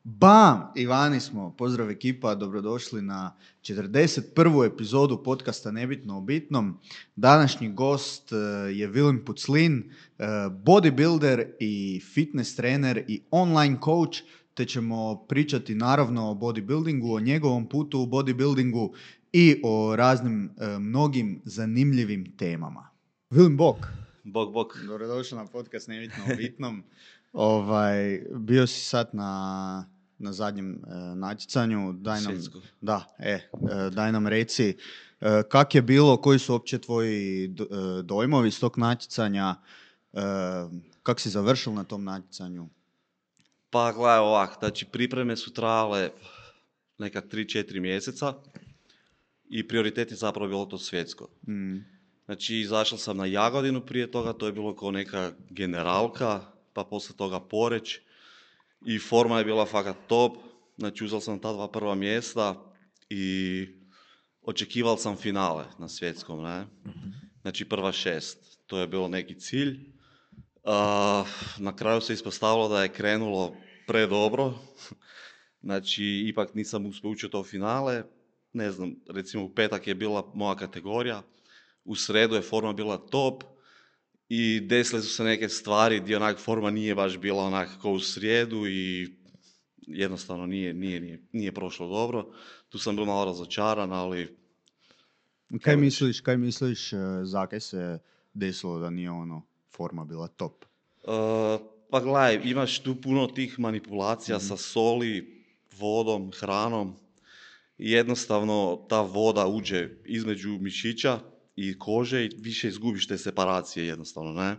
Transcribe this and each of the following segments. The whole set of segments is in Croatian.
Bam! I vani smo. Pozdrav ekipa, dobrodošli na 41. epizodu podcasta Nebitno o bitnom. Današnji gost je Vilim Puclin, bodybuilder i fitness trener i online coach, te ćemo pričati naravno o bodybuildingu, o njegovom putu u bodybuildingu i o raznim mnogim zanimljivim temama. Vilim, bok! Bok. Dobrodošli na podcast Nebitno o bitnom. Bio si sad na zadnjem natjecanju. Daj nam reci kak je bilo, koji su uopće tvoji dojmovi s tog natjecanja, kak si završil na tom natjecanju? Pa gledaj ovak, znači pripreme su trajale neka 3-4 mjeseca i prioritet je zapravo bilo to svjetsko. Znači izašao sam na Jagodinu prije toga, to je bilo kao neka generalka, pa poslije toga Poreč i forma je bila fakat top. Znači uzeo sam ta 2 prva mjesta i očekivao sam finale na svjetskom, ne? Znači prva 6, to je bilo neki cilj. Na kraju se ispostavilo da je krenulo predobro, znači ipak nisam uspio ući u to finale. Ne znam, recimo u petak je bila moja kategorija, u sredu je forma bila top i desile su se neke stvari gdje onak forma nije baš bila onak kao u srijedu i jednostavno nije prošlo dobro. Tu sam bio malo razočaran, ali... Kaj misliš zakaj se desilo da nije forma bila top? Pa gledaj, imaš tu puno tih manipulacija sa soli, vodom, hranom. Jednostavno ta voda uđe između mišića i kože i više izgubiš te separacije jednostavno, ne?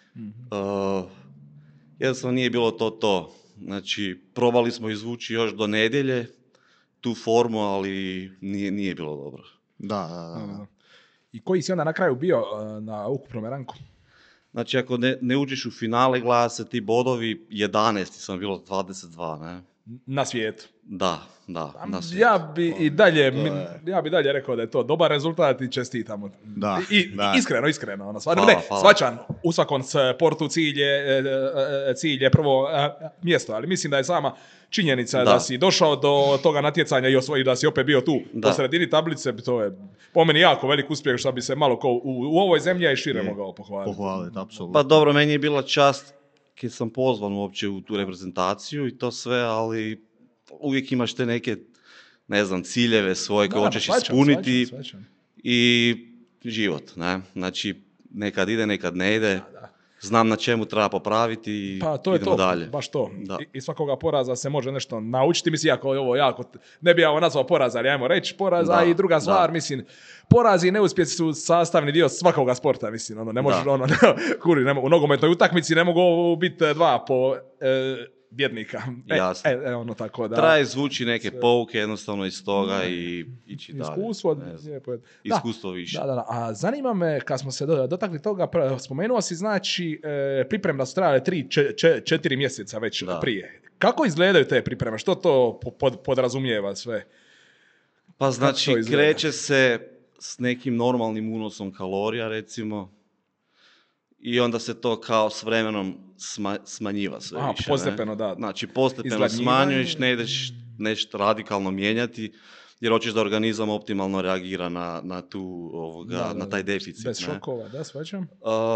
Jednostavno nije bilo to. Znači, probali smo izvući još do nedjelje tu formu, ali nije bilo dobro. Da. I koji si onda na kraju bio na ukupnom ranku? Znači, ako ne uđeš u finale, gleda se ti bodovi, 11 sam bilo 22, ne? Na svijetu. Da, na svijetu. Ja bi i dalje rekao da je to dobar rezultat i čestitamo. Da. Iskreno. Svačan, u svakom sportu cilj je prvo mjesto, ali mislim da je sama činjenica da si došao do toga natjecanja i osvojio da si opet bio tu po sredini tablice, to je po meni jako velik uspjeh što bi se malo u ovoj zemlji i šire mogao pohvaliti. Apsolutno. Pa dobro, meni je bila čast kad sam pozvan uopće u tu reprezentaciju i to sve, ali uvijek imaš te neke, ne znam, ciljeve svoje koje hoćeš ispuniti i život, ne? Znači, nekad ide, nekad ne ide. Znam na čemu treba popraviti i idemo dalje. Baš to. I svakoga poraza se može nešto naučiti. Mislim, iako je ovo jako, ne bi ja ovo nazvao poraz, ali ajmo reći poraz, a i druga stvar, mislim, porazi i neuspjesi su sastavni dio svakoga sporta, mislim, ne možeš, u nogometnoj utakmici ne mogu biti dva po bjednika. Jasno. Tako da. Treba izvući neke pouke jednostavno iz toga i ići dalje. Iskustvo više. Da. A zanima me, kad smo se dotakli toga, spomenuo si, znači, pripreme da su trajale 3-4 mjeseca već prije. Kako izgledaju te pripreme? Što to podrazumijeva sve? Pa znači, kreće se s nekim normalnim unosom kalorija, recimo, i onda se to kao s vremenom smanjiva sve više. Postepeno, da. Znači, postepeno smanjuješ, ne ideš nešto radikalno mijenjati, jer hoćeš da organizam optimalno reagira na na taj deficit. Bez šokova, da, shvaćam.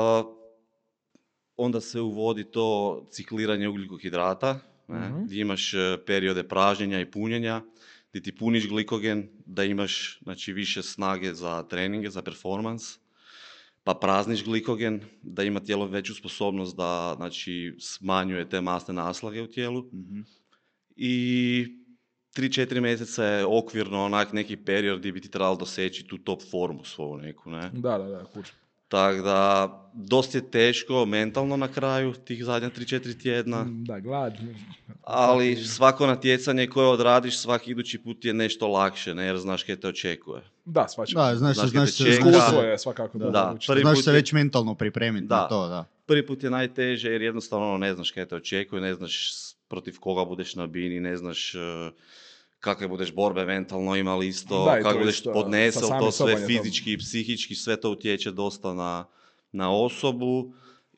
Onda se uvodi to cikliranje ugljikohidrata, gdje imaš periode pražnjenja i punjenja, gdje ti puniš glikogen, da imaš, znači, više snage za treninge, za performans, pa prazniš glikogen, da ima tijelo veću sposobnost da, znači, smanjuje te masne naslage u tijelu. I 3-4 mjeseca je okvirno onak neki period gdje bi ti trebalo doseći tu top formu svoju neku, ne? Da, kuću. Tako da, dosta je teško mentalno na kraju tih zadnja 3-4 tjedna. Da, gladno. Ali svako natjecanje koje odradiš svaki idući put je nešto lakše, ne, jer znaš kaj te očekuje. Da, svačam. Da, znaš iskustvo je svakako. Znaš se već mentalno pripremiti na to, da. Prvi put je najteže jer jednostavno ne znaš kaj te očekuje, ne znaš protiv koga budeš na bini, ne znaš kakve budeš borbe mentalno imali isto, kako budeš podnesao to sve fizički i psihički, sve to utječe dosta na osobu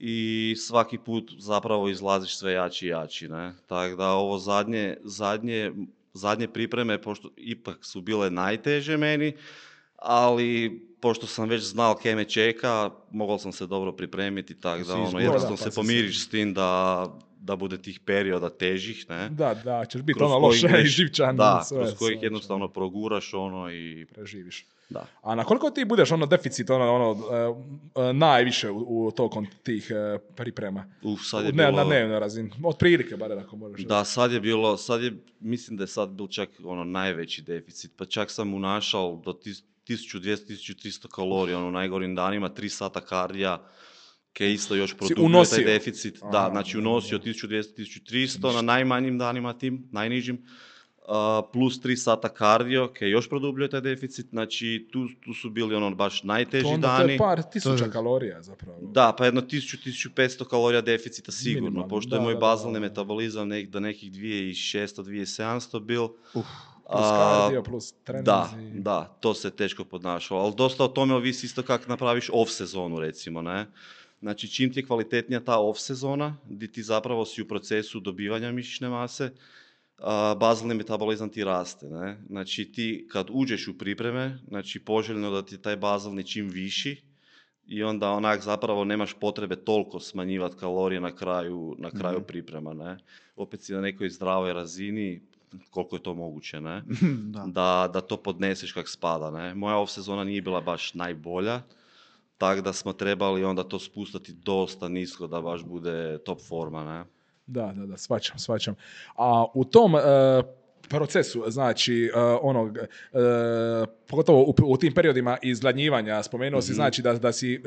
i svaki put zapravo izlaziš sve jači i jači, ne? Tako da ovo zadnje pripreme, pošto ipak su bile najteže meni, ali pošto sam već znao kaj me čeka, mogao sam se dobro pripremiti, tako da jednostavno se pomiriš s tim da bude tih perioda težih, ne? Da, ćeš biti loše i živčan. Da, kroz kojih jednostavno proguraš i preživiš. Da. A na koliko ti budeš deficit najviše u tokom tih priprema? Sad je bilo... Na dnevnoj razini, od prilike bare ako možeš. Da, mislim da je sad bil čak najveći deficit, pa čak sam unašao do 1200-1300 kalorija, najgorim danima, 3 sata kardija, ke isto još produbio taj deficit. Da, znači unosio 1200-1300 na najmanjim danima tim, najnižim, plus 3 sata kardio, ke još produbio taj deficit, znači tu su bili baš najteži dani. To je par tisuća kalorija zapravo. Da, pa jedno 1000-1500 kalorija deficita sigurno, minimalno, pošto je moj bazalni metabolizam do nekih 2600-2700 bil. Plus kardio, plus treninzi. Da, to se teško podnašalo, ali dosta o tome ovisi isto kako napraviš off sezonu recimo, ne? Znači čim ti je kvalitetnija ta off sezona, gdje ti zapravo si u procesu dobivanja mišićne mase, bazalni metabolizam ti raste, ne? Znači ti kad uđeš u pripreme, znači poželjno da ti taj bazalni čim viši i onda zapravo nemaš potrebe toliko smanjivati kalorije na kraju priprema, ne? Opet si na nekoj zdravoj razini, koliko je to moguće, ne? da to podneseš kak spada, ne? Moja off sezona nije bila baš najbolja, tako da smo trebali onda to spustiti dosta nisko da baš bude top forma, ne? Da, shvaćam. A u tom procesu, znači, pogotovo u tim periodima izgladnjivanja, spomenuo si, znači, da si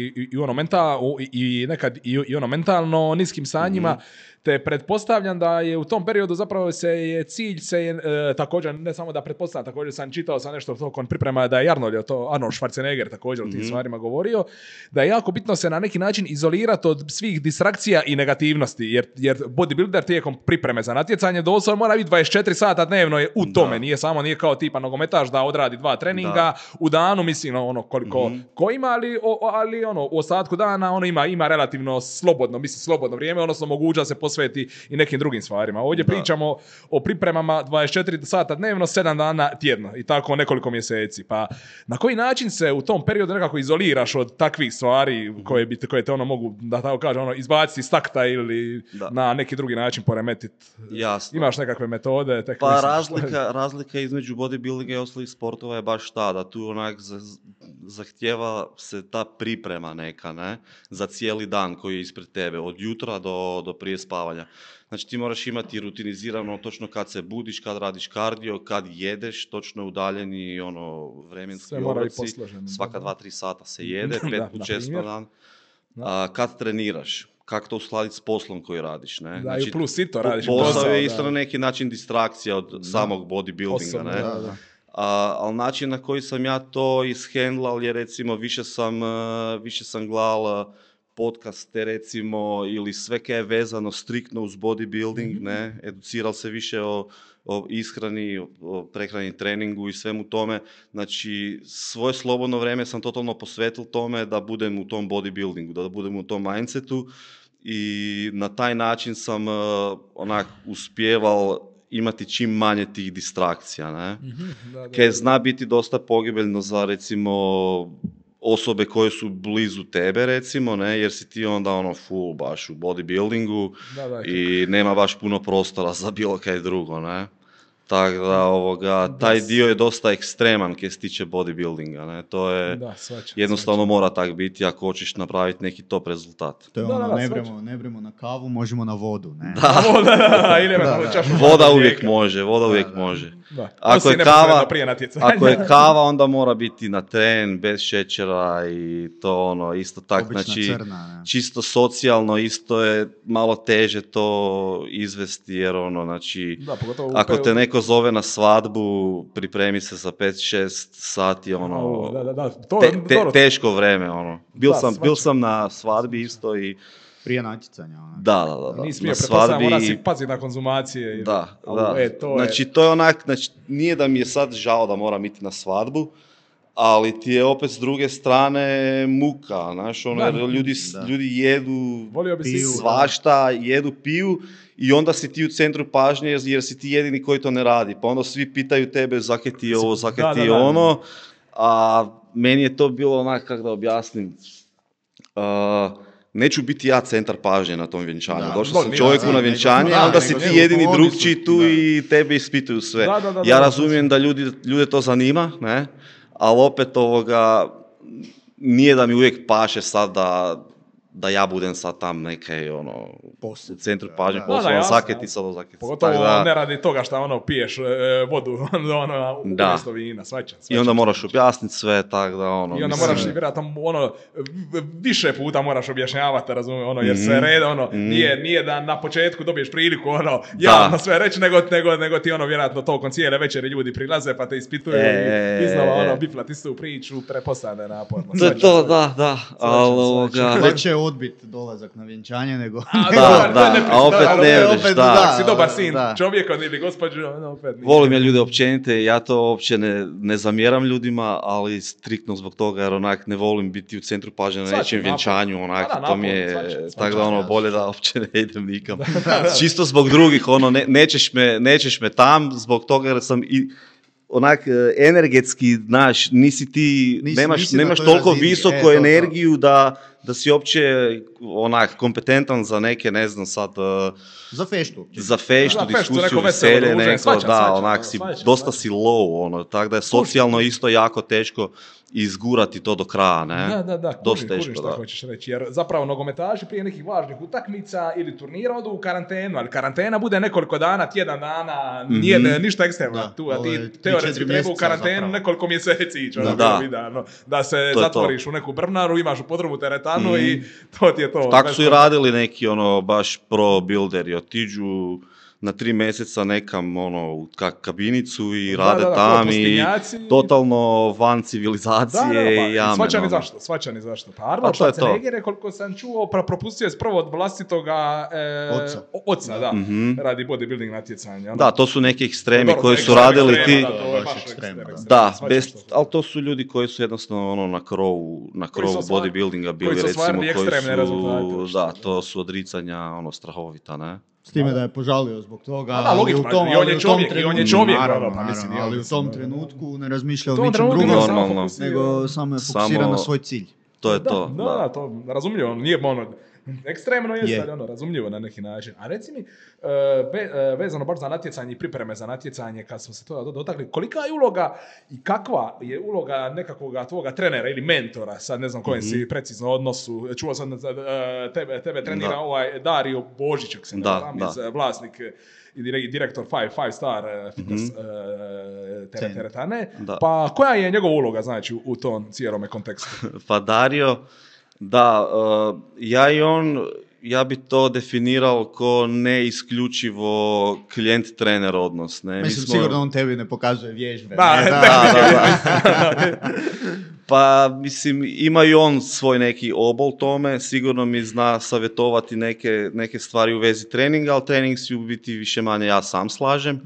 i nekad mentalno niskim stanjima, te pretpostavljam da je u tom periodu zapravo cilj također, ne samo da pretpostavljam, također sam čitao sam nešto tokom priprema da je Arnold Schwarzenegger također o tim stvarima govorio, da je jako bitno se na neki način izolirati od svih distrakcija i negativnosti, jer bodybuilder tijekom pripreme za natjecanje doslovno mora biti 24 sata dnevno je u tome, nije kao tipa nogometaš da odradi 2 treninga u danu, mislim koliko ko ima, ali u ostatku dana ima relativno slobodno vrijeme, odnosno moguće se posveti i nekim drugim stvarima. Ovdje pričamo o pripremama 24 sata dnevno, 7 dana tjedno i tako nekoliko mjeseci. Pa na koji način se u tom periodu nekako izoliraš od takvih stvari koje te mogu, da tako kažem, izbaciti iz takta ili na neki drugi način poremetiti? Jasno. Imaš nekakve metode? Pa razlika između bodybuildinga i ostalih sportova je baš ta, da tu zahtjeva se ta priprema neka, ne? Za cijeli dan koji je ispred tebe, od jutra do prije spavanja. Znači ti moraš imati rutinizirano točno kad se budiš, kad radiš kardio, kad jedeš, točno udaljeni vremenski obroci. Svaka 2-3 sata se jede, 5 put 6 na dan. Kad treniraš, kako to uskladiti s poslom koji radiš, ne? Znači, plus i to radiš. Posao je isto na neki način distrakcija od samog bodybuildinga, ne? Ali način na koji sam ja to ishendlal je recimo više sam gledal podcaste recimo ili sve kaj je vezano striktno uz bodybuilding, ne? Educiral se više o ishrani, o prehrani, treningu i svemu tome. Znači, svoje slobodno vrijeme sam totalno posvetil tome da budem u tom bodybuildingu, da budem u tom mindsetu i na taj način sam uspjeval imati čim manje tih distrakcija, ne? Kaj zna biti dosta pogibeljno za recimo osobe koje su blizu tebe recimo, ne? Jer si ti onda full baš u bodybuildingu i nema baš puno prostora za bilo kaj drugo, ne? Tako da, taj dio je dosta ekstreman kaj se tiče bodybuildinga, ne? To je jednostavno mora tak biti ako hoćeš napraviti neki top rezultat. To je ne bremo na kavu, možemo na vodu, ne? Voda uvijek može. Ako je kava, onda mora biti na tren, bez šećera i to isto tak, znači crna, čisto socijalno isto je malo teže to izvesti, jer znači ako te neko zove na svadbu, pripremi se za 5-6 sati, teško vreme, Bil sam na svadbi isto i prije natjecanja. Da. Nisi smio pretpostavljati, mora si paziti na konzumacije. Znači, to je znači, nije da mi je sad žao da moram iti na svadbu, ali ti je opet s druge strane muka, znaš, ono, jer ljudi jedu svašta, jedu, piju i onda si ti u centru pažnje jer si ti jedini koji to ne radi, pa onda svi pitaju tebe zakaj ti ovo, zakaj ti ono, a meni je to bilo onak, kako da objasnim, neću biti ja centar pažnje na tom vjenčanju. Došao sam čovjeku na vjenčanje, onda si ti jedini drugčiji tu i tebe ispituju sve. Ja razumijem da ljude to zanima, ne? Ali opet nije da mi uvijek paše sad da ja budem sad tam neke, u centru pažnje, poslovno zaketi sad o zaketi. Pogotovo ne radi toga što piješ vodu umjesto vina, svačan. I onda moraš objasniti sve, tako da I onda moraš vjerojatno više puta moraš objašnjavati, razumijem, jer se reda, nije da na početku dobiješ priliku, javno sve reći, nego ti vjerojatno tokom cijele večeri ljudi prilaze pa te ispituju i iznova biflati istu priču, prepostavljene naporno. To, da. Već je odbit dolazak na vjenčanje, nego... A opet ne odeš, da. Si dobar sin čovjeka ili gospođu, opet nije. Volim ja ljude općenite, ja to uopće ne zamjeram ljudima, ali striktno zbog toga, jer onak ne volim biti u centru pažnje na nečem vjenčanju, onak, to mi je, tako da bolje da uopće ne idem nikam. Čisto zbog drugih, nećeš me tam, zbog toga jer sam i onak energetski, znaš, nemaš toliko visoku energiju da si uopće onak kompetentan za neke, ne znam sad... Za feštu. Za feštu, diskusiju, veselje, dosta si low, tako da je socijalno isto jako teško izgurati to do kraja, ne? Da, kužim što hoćeš reći, jer zapravo nogometaši prije nekih važnih utakmica ili turnira odu u karantenu, ali karantena bude nekoliko dana, tjedan dana, nije ništa ekstremno tu, a ti teoretski treba u karantenu nekoliko mjeseci ići, da se zatvoriš u neku brvnaru, imaš u podrumu teretanu i to ti je to. Tako su i radili neki baš pro builderi, otiđu na 3 mjeseca nekam u kabinicu i rade tam i totalno van civilizacije. Svačani zašto. Pa Arnold Schwarzenegger, koliko sam čuo, propustio je prvo od vlastitoga oca, radi bodybuilding natjecanja. Da, to su neki ekstremi koji su radili ti. Ali to su ljudi koji su jednostavno na krovu bodybuildinga bili, recimo, koji su, da, to su odricanja strahovita, ne? S time da je požalio zbog toga. Ali on je čovjek. Ali u tom trenutku ne razmišlja o ničem drugom, nego samo je fokusiran na svoj cilj. To je to. Da, to razumljivo. Nije ekstremno je, razumljivo na neki način. A reci mi, vezano baš za natjecanje i pripreme za natjecanje, kad smo se to dotakli, kolika je uloga i kakva je uloga nekakvoga tvoga trenera ili mentora, sad ne znam kojem si precizno odnosu, čuo sam tebe trenira Dario Božić, vlasnik i direktor Five Star Fitness teretane. Pa koja je njegova uloga, znači, u tom cijelome kontekstu? Pa Dario, da, ja i on, ja bi to definirao ko ne isključivo klijent-trener odnos. Ne? Mislim, sigurno on tebi ne pokazuje vježbe. Pa, mislim, ima i on svoj neki obol tome, sigurno mi zna savjetovati neke stvari u vezi treninga, ali trening si u biti više manje ja sam slažem.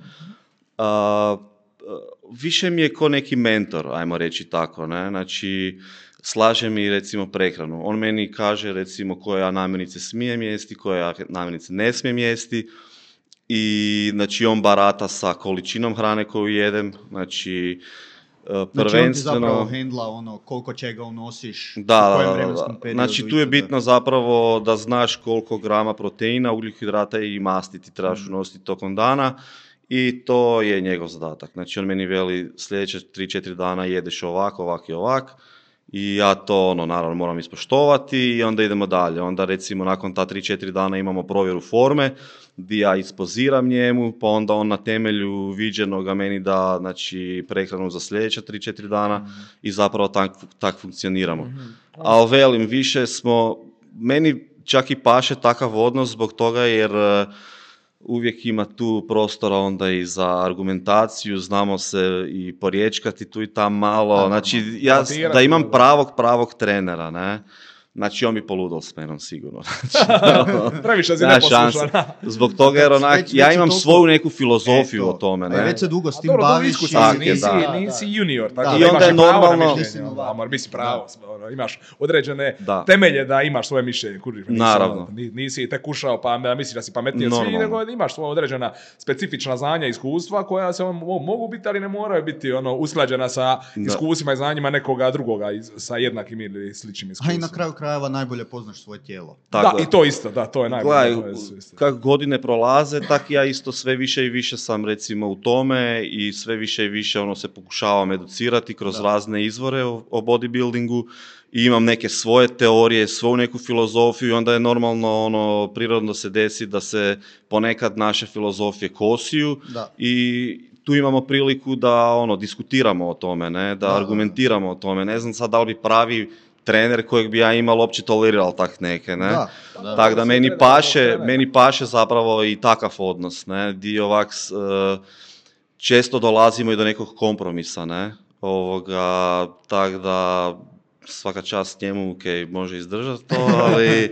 Više mi je ko neki mentor, ajmo reći tako, ne? Znači, slaže mi recimo prehranu. On meni kaže recimo koje ja namirnice smijem jesti, koje ja namirnice ne smijem jesti i znači on barata sa količinom hrane koju jedem, znači prvenstveno... Znači on ti zapravo hendla koliko čega unosiš u kojem vremenskom periodu. Znači tu je bitno zapravo da znaš koliko grama proteina, ugljikohidrata i masti ti trebaš unositi tokom dana. I to je njegov zadatak. Znači on meni veli sljedeće 3-4 dana jedeš ovak i ovak. I ja to naravno moram ispoštovati i onda idemo dalje. Onda recimo nakon ta 3-4 dana imamo provjeru forme gdje ja ispoziram njemu, pa onda on na temelju viđenoga meni da znači, prehranu za sljedeća 3-4 dana i zapravo tak funkcioniramo. A velim, više smo, meni čak i paše takav odnos zbog toga jer uvijek ima tu prostora onda i za argumentaciju, znamo se i poriječkati tu i tam malo, znači ja da imam pravog trenera, ne? Znači, on bi poludao s menom, sigurno. Previše si neposlušan. Zbog toga, jer onak, ja imam svoju neku filozofiju o tome. Ne? Već se dugo s tim dobro, baviš. Nisi junior, tako i onda je normalno... Imaš pravo, imaš određene temelje da imaš svoje mišljenje. Naravno. Nisi tek ušao pa misliš da si pametniji od svih, nego imaš svoja određena specifična znanja i iskustva koja se mogu biti, ali ne moraju biti usklađena sa iskustvima i znanjima nekoga drugoga sa jednakim ili sličnim iskustvima. A i na kraju krajeva najbolje poznaš svoje tijelo. Da, i to isto, to je najbolje. Kako godine prolaze, tak ja isto sve više i više sam recimo u tome i sve više i više se pokušavam educirati kroz razne izvore o bodybuildingu i imam neke svoje teorije, svoju neku filozofiju i onda je normalno prirodno se desi da se ponekad naše filozofije kosiju i tu imamo priliku da diskutiramo o tome, ne? Da argumentiramo o tome. Ne znam sad da li bi pravi trener kojeg bi ja imao uopće tolerirao tak neke, ne? Tako da meni paše zapravo i takav odnos, ne? Di ovak često dolazimo i do nekog kompromisa, ne? Tako da svaka čast njemu, može izdržati to, ali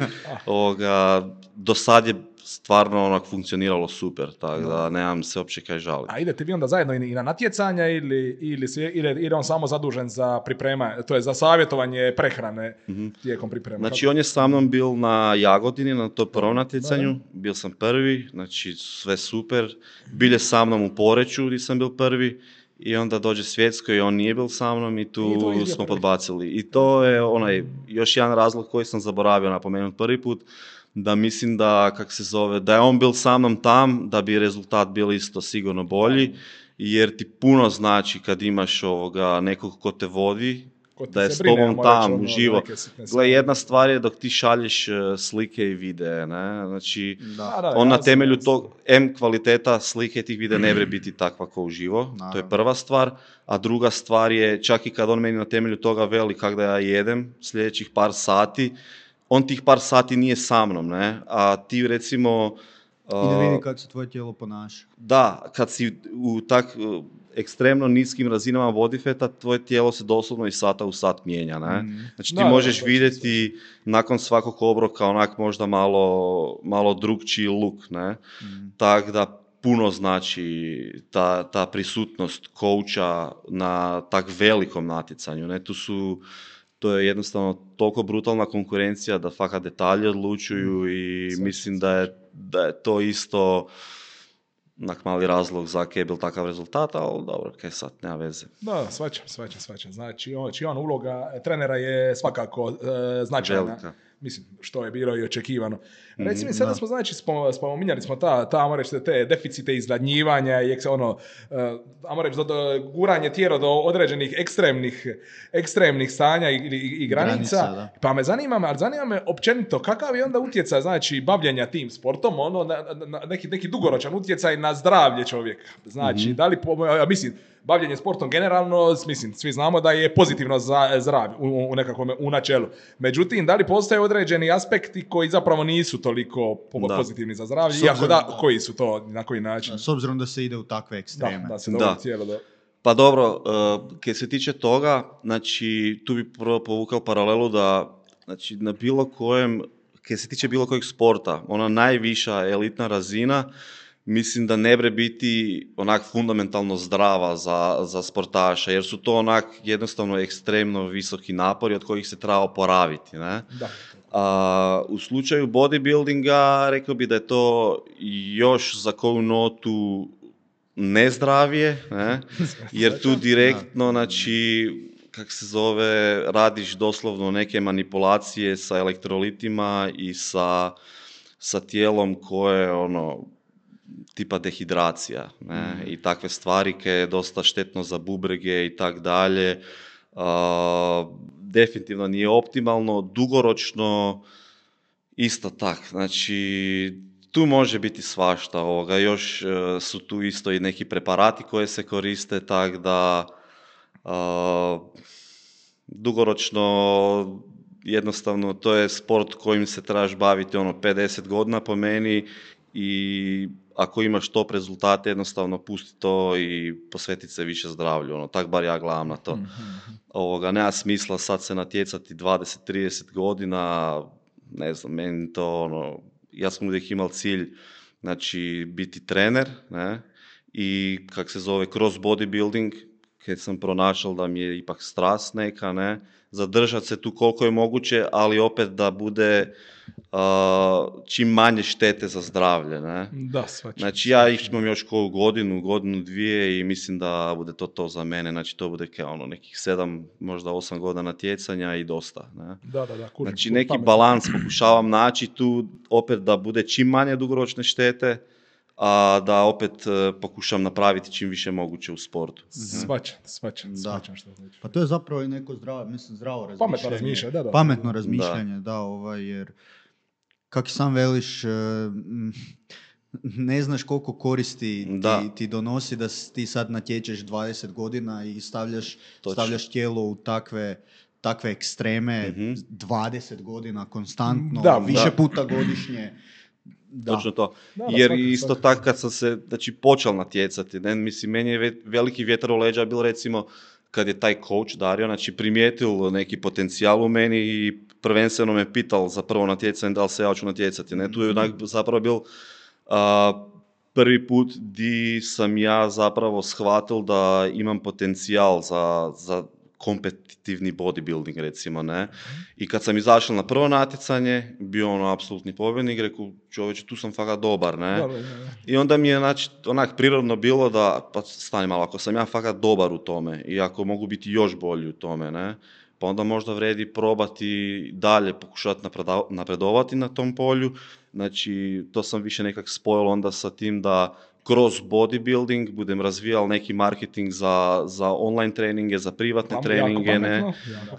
do sad je stvarno funkcioniralo super, tako da nemam se uopće kaj žaliti. A idete vi onda zajedno i na natjecanja ili on samo zadužen za pripremanje, to je za savjetovanje prehrane tijekom pripreme? Znači on je sa mnom bil na Jagodini, na to prvom natjecanju, bil sam prvi, znači sve super, bil je sa mnom u Poreču gdje sam bil prvi i onda dođe svjetsko i on nije bil sa mnom i tu smo podbacili. I to je još jedan razlog koji sam zaboravio napomenuti prvi put, da mislim da je on bil sa mnom tam, da bi rezultat bil isto sigurno bolji, jer ti puno znači kad imaš nekog ko te vodi, da je s tobom tam uživo. Gle, jedna stvar je dok ti šalješ slike i videe, ne? Znači, on na temelju tog kvaliteta slike tih videa ne bre biti takva kao uživo, to je prva stvar, a druga stvar je, čak i kad on meni na temelju toga veli kak da ja jedem sljedećih par sati, on tih par sati nije sa mnom, ne? A ti recimo... I da vidi kako se tvoje tijelo ponaša. Da, kad si u tak ekstremno niskim razinama body fata, tvoje tijelo se doslovno iz sata u sat mijenja, ne? Znači ti možeš vidjeti nakon svakog obroka onak možda malo drugčiji look, ne? Tako da puno znači ta prisutnost kouča na tak velikom natjecanju, ne? To je jednostavno toliko brutalna konkurencija da fakat detalje odlučuju i mislim da je to isto mali razlog za kaj je bil takav rezultat, ali dobro, kaj sad, nema veze. Da, svačam. Znači, uloga trenera je svakako značajna. Velika. Mislim, što je bilo i očekivano. Reci mi, sada smo, znači, spominjali smo te deficite izgladnjivanja i guranje tijela do određenih ekstremnih stanja i granica. Pa me zanima me općenito, kakav je onda utjecaj, znači, bavljenja tim sportom, na neki dugoročan utjecaj na zdravlje čovjeka. Znači, da li, bavljenje sportom generalno, mislim, svi znamo da je pozitivno za zdravlje u načelu. Međutim, da li postoje određeni aspekti koji zapravo nisu toliko pozitivni za zdravlje, iako koji su to, na koji način? S obzirom da se ide u takve ekstreme. Da se dovodi cijelo do... Pa dobro, kad se tiče toga, znači, tu bi prvo povukao paralelu da, znači, na bilo kojem, kad se tiče bilo kojeg sporta, ona najviša elitna razina, mislim da ne bre biti onak fundamentalno zdrava za sportaša, jer su to onak jednostavno ekstremno visoki napori od kojih se treba oporaviti, ne? Da. U slučaju bodybuildinga rekao bi da je to još za koju notu nezdravije, ne? Jer tu direktno, znači, radiš doslovno neke manipulacije sa elektrolitima i sa tijelom koje tipa dehidracija, ne? I takve stvari koje je dosta štetno za bubrege i tak dalje. Definitivno nije optimalno, dugoročno isto tak. Znači, tu može biti svašta. Još su tu isto i neki preparati koje se koriste, tak da dugoročno jednostavno to je sport kojim se trebaš baviti 50 godina po meni i ako imaš top rezultate, jednostavno pusti to i posveti se više zdravlju. Ono, tak bar ja gledam na to. Nema smisla sad se natjecati 20-30 godina, ne znam, meni to ja sam uvijek imao cilj, znači biti trener, ne? I kak se zove, kroz bodybuilding, kad sam pronašao da mi je ipak strast neka, ne? Zadržati se tu koliko je moguće, ali opet da bude čim manje štete za zdravlje, ne? Da, svačam. Znači ja imam još koju godinu, dvije i mislim da bude to za mene, znači to bude nekih 7, možda 8 godina natjecanja i dosta, ne? Da, kužim. Znači neki balans pokušavam naći tu, opet da bude čim manje dugoročne štete, a da opet pokušam napraviti čim više moguće u sportu. Svačam što znači. Pa to je zapravo i neko zdravo razmišljanje. Pametno razmišljanje, jer kako sam veliš, ne znaš koliko koristi ti donosi da ti sad natječeš 20 godina i stavljaš tijelo u takve ekstreme, 20 godina konstantno, više puta godišnje. Točno to. Jer isto tako kad sam se počeo natjecati, ne? Mislim, meni je veliki vjetar u leđa bil recimo kad je taj coach Dario primijetil neki potencijal u meni i prvenstveno me pital za prvo natjecanje da li se ja ću natjecati. Ne? Tu je zapravo bil prvi put di sam ja zapravo shvatil da imam potencijal za kompetitivni bodybuilding, recimo, ne. I kad sam izašao na prvo natjecanje, bio apsolutni pobjednik, rekao, čovječe, tu sam fakat dobar, ne. I onda mi je, onak prirodno bilo da, pa stani malo, ako sam ja fakat dobar u tome i ako mogu biti još bolji u tome, ne, pa onda možda vredi probati dalje, pokušati napredovati na tom polju. Znači, to sam više nekak spojil onda sa tim da kroz bodybuilding budem razvijal neki marketing za online treninge, za privatne treninge, ne?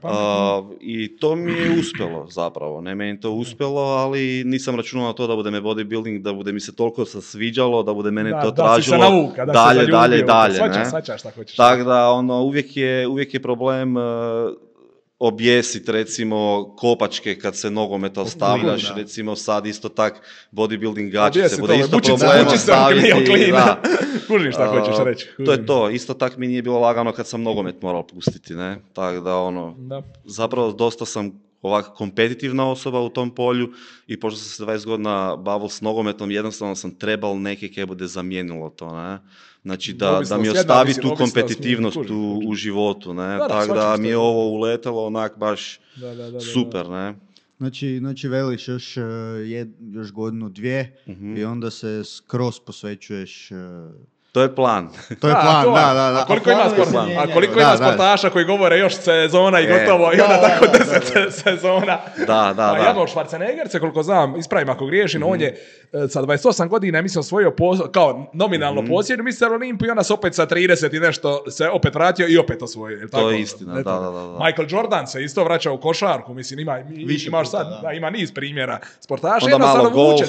I to mi je uspjelo zapravo, ne, meni to uspjelo, ali nisam računao na to da bude me bodybuilding, da bude mi se toliko sasviđalo, da bude mene to tražilo dalje, ne? Tako da, uvijek je problem objesiti, recimo, kopačke kad se nogometa ostavljaš, recimo sad isto tak bodybuilding gačice, bude isto problem ostaviti. Kužiš šta hoćeš reći. To je to, isto tak mi nije bilo lagano kad sam nogomet morao pustiti, ne, tako da zapravo dosta sam ovako kompetitivna osoba u tom polju i pošto sam se 20 godina bavil s nogometom, jednostavno sam trebal neke koje bude zamijenilo to, ne. Znači da mi ostavi tu kompetitivnost u životu, ne, tako da mi je ovo uletelo onak baš super, ne. Znači veliš još godinu, dvije i onda se skroz posvećuješ... To je plan. To je plan, da. A koliko ima sportaša koji govore još sezona i gotovo i onda tako 10 sezona. Da. Ja imam Schwarzeneggerce, koliko znam, ispravim ako griješim, on je sa 28 godina, mislim, osvojio kao nominalno posljednju Mr. Olympiju i onda se opet sa 30 i nešto se opet vratio i opet osvojio. To je istina, da. Michael Jordan se isto vraća u košarku, mislim, imaš sad, ima niz primjera sportaša. Onda malo golf.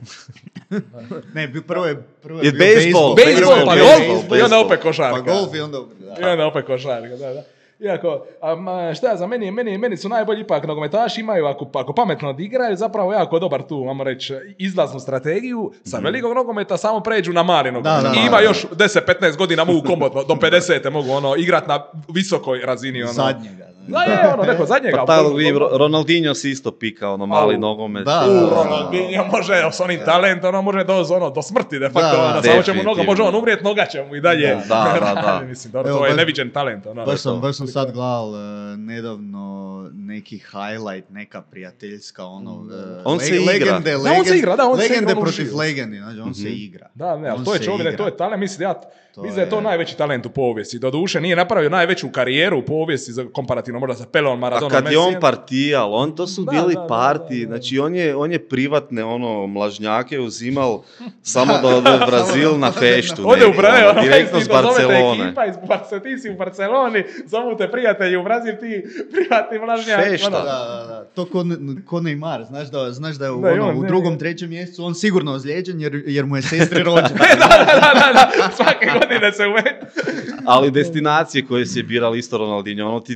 Ne, prvo je bejsbol, pa golf, i onda opet košarka. Pa golf i onda opet košarka, da. Iako, šta je za meni su najbolji ipak nogometaši, imaju ako pametno odigraju, zapravo jako dobar tu, vamo reći, izlaznu strategiju, sa velikog nogometa samo pređu na mali nogomet. I ima još 10-15 godina mogu komodno, do 50 mogu igrat na visokoj razini. Zadnjega. Neko zadnjega. Pa Ronaldinho si isto pika, mali nogomet. Ronaldinho može, s onim talentom, može do smrti, de facto. Samo će mu noga, može on umrijet, noga će mu i dalje. Da. Mislim, to je neviđen talent. Baš sam sad gledal nedavno neki highlight, neka prijateljska, on se igra. Legende protiv legendi, znači on se igra. Da, ne, ali to je čovjek, to je talent, mislim da je to najveći talent u povijesti. Doduše, nije napravio najveću karijeru u povijesti, komparativno možda sa Pelon, Maradona, a kad je on partijal, to su bili partiji, znači on je privatne mlažnjake uzimal samo do Brazil na feštu. Ode u Brazil, direktno s Barcelone. Ti si u Barceloni, zovu te prijatelji u Brazil, ti privatni mlažnjak. Fešta. Da. To ko Neymar, znaš da je u drugom, trećem mjesecu on sigurno ozlijeđen jer mu je sestri rođena. Da, svake godine se uvede. Ali destinacije koje si je birali isto Ronaldinho, ti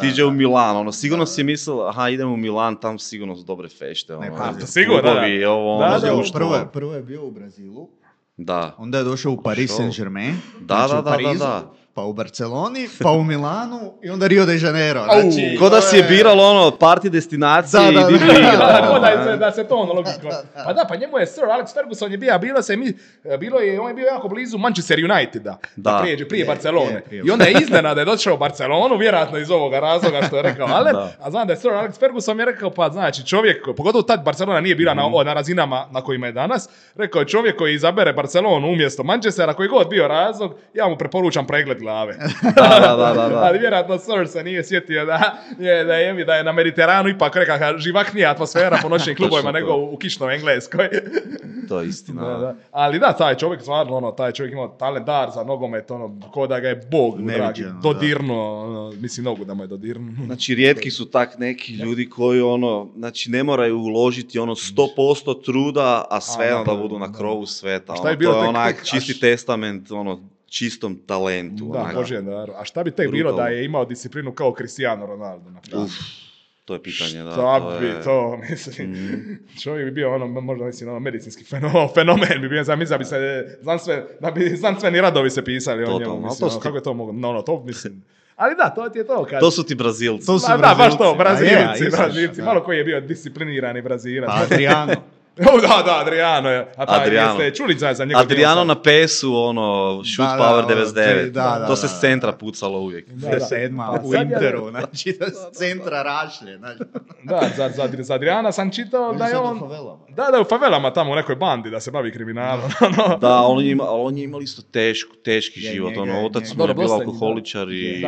otiđe u Milan, ono, sigurno si mislil, aha, idem u Milan, tam sigurno su dobre fešte, ono, sigurno, klubovi, ovo, Prvo je bio u Brazilu, da. Onda je došao u Paris Saint-Germain, da. Pa u Barceloni, pa u Milanu i onda Rio de Janeiro. Znači, ko da si je biralo ono party destinacije i di bi igrao. Da se to ono logično. Pa da, pa njemu je Sir Alex Ferguson je bio, on je bio jako blizu Manchester Uniteda, da prije Barcelone. I onda je iznenada je došao u Barcelonu, vjerojatno iz ovoga razloga što je rekao Alen, a znam da je Sir Alex Ferguson mi je rekao, pa znači čovjek, pogotovo tad Barcelona nije bila na razinama na kojima je danas, rekao je čovjek koji izabere Barcelonu umjesto Manchestera, koji god bio razlog, ja mu preporučam pregled glave. Da. Ali vjerojatno Sir se nije sjetio da je na Mediteranu ipak rekao živaknija atmosfera po noćnim klubovima nego u kišnoj Engleskoj. To je istina. Da. Ali da, taj čovjek stvarno, taj čovjek imao talent dar za nogomet, ko da ga je Bog dragi, dodirnuo, mislim nogu da mu je dodirnuo. Znači, rijetki su tak neki ljudi koji znači ne moraju uložiti 100% truda, a sve da budu na krovu sveta. To je onak čisti testament, čistom talentu. Da, Božje dar. A šta bi tek bilo da je imao disciplinu kao Cristiano Ronaldo? To je pitanje, da. To mislim. Čovjek bi bio možda mislim, medicinski fenomen bi bio, mislim da bi znanstveni radovi se pisali o njemu. Mislim, kako je to moguće? To mislim. Ali da, to ti je to. To su ti Brazilci. Da, baš to, Brazilci. Malo koji je bio disciplinirani Brazilac. Adriano. Da, Adriano je. Jeste čuli za njegov Adriano na PES-u, shoot power 99. To se s centra pucalo uvijek. Sedma u Interu, znači da s centra rašlje. Da, za Adriana sam čitao da je on... Da, u favelama tamo u nekoj bandi da se bavi kriminalom. Da, on je imao isto teški život. Otac mu je bio alkoholičar i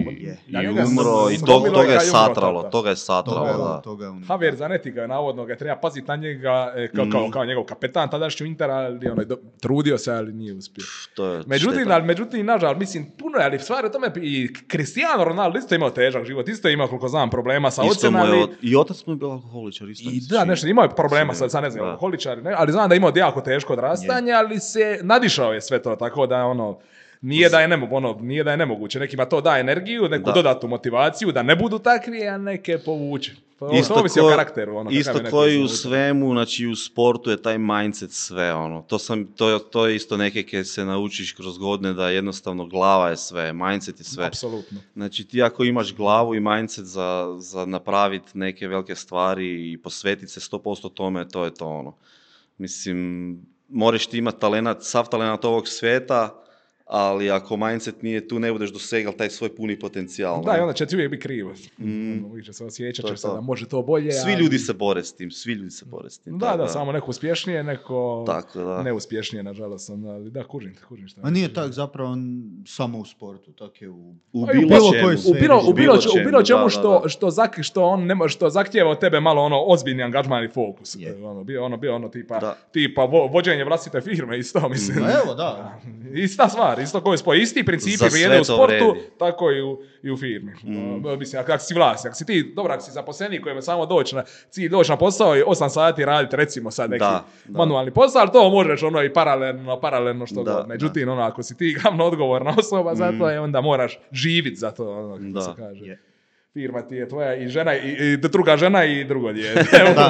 umro i toga je satralo. Javier Zanetti ga je navodno, ga treba paziti na njega kao njegov kapetan tadašnji Intera, ali trudio se, ali nije uspio. Međutim, nažal, mislim, puno je, ali stvari o tome i Cristiano Ronaldo isto imao težak život, isto imao, koliko znam, problema sa ocenama. I otac mu je bio alkoholičar, isto. Da, nešto, imao je problema sa ne znam, alkoholičar, ali znam da je imao jako teško odrastanje, ali se nadišao je sve to, tako da nije da je nemoguće, nekima to da energiju, neku dodatnu motivaciju, da ne budu takvi, a neke povuče. To ovisi o karakteru. Isto koji u svemu, znači u sportu je taj mindset sve. To je isto neke koje se naučiš kroz godine da jednostavno glava je sve, mindset je sve. Apsolutno. Znači ti ako imaš glavu i mindset za napraviti neke velike stvari i posvetiti se 100% tome, to je to Mislim, moraš ti imati sav talent ovog svijeta, ali ako mindset nije tu, ne budeš dosegal taj svoj puni potencijal. Da, i onda će ti uvijek biti krivo. Uvijek će se osjećat, će se da može to bolje. Svi ljudi se bore s tim, Da, samo neko uspješnije, neko neuspješnije, nažalost. Ali da, kužim šta. A nije tak zapravo samo u sportu, tako je u bilo čemu što zahtijeva od tebe malo ozbiljni angažman i fokus. Bio tipa vođenje vlastite firme, isto mislim. Evo, da. Ista stvar. Isto koji spoj, isti principi vrijede u sportu, tako i u firmi. Mislim, ako si vlasnik, ako si ti, dobro, ako si zaposlenik kojem je samo doći na posao i 8 sati raditi, recimo sad neki manualni posao, ali to možeš i paralelno što god. Međutim, ako si ti glavno odgovorna osoba za to, onda moraš živjeti za to, kako se kaže. Firma ti je tvoja i žena i druga žena i drugo dijete.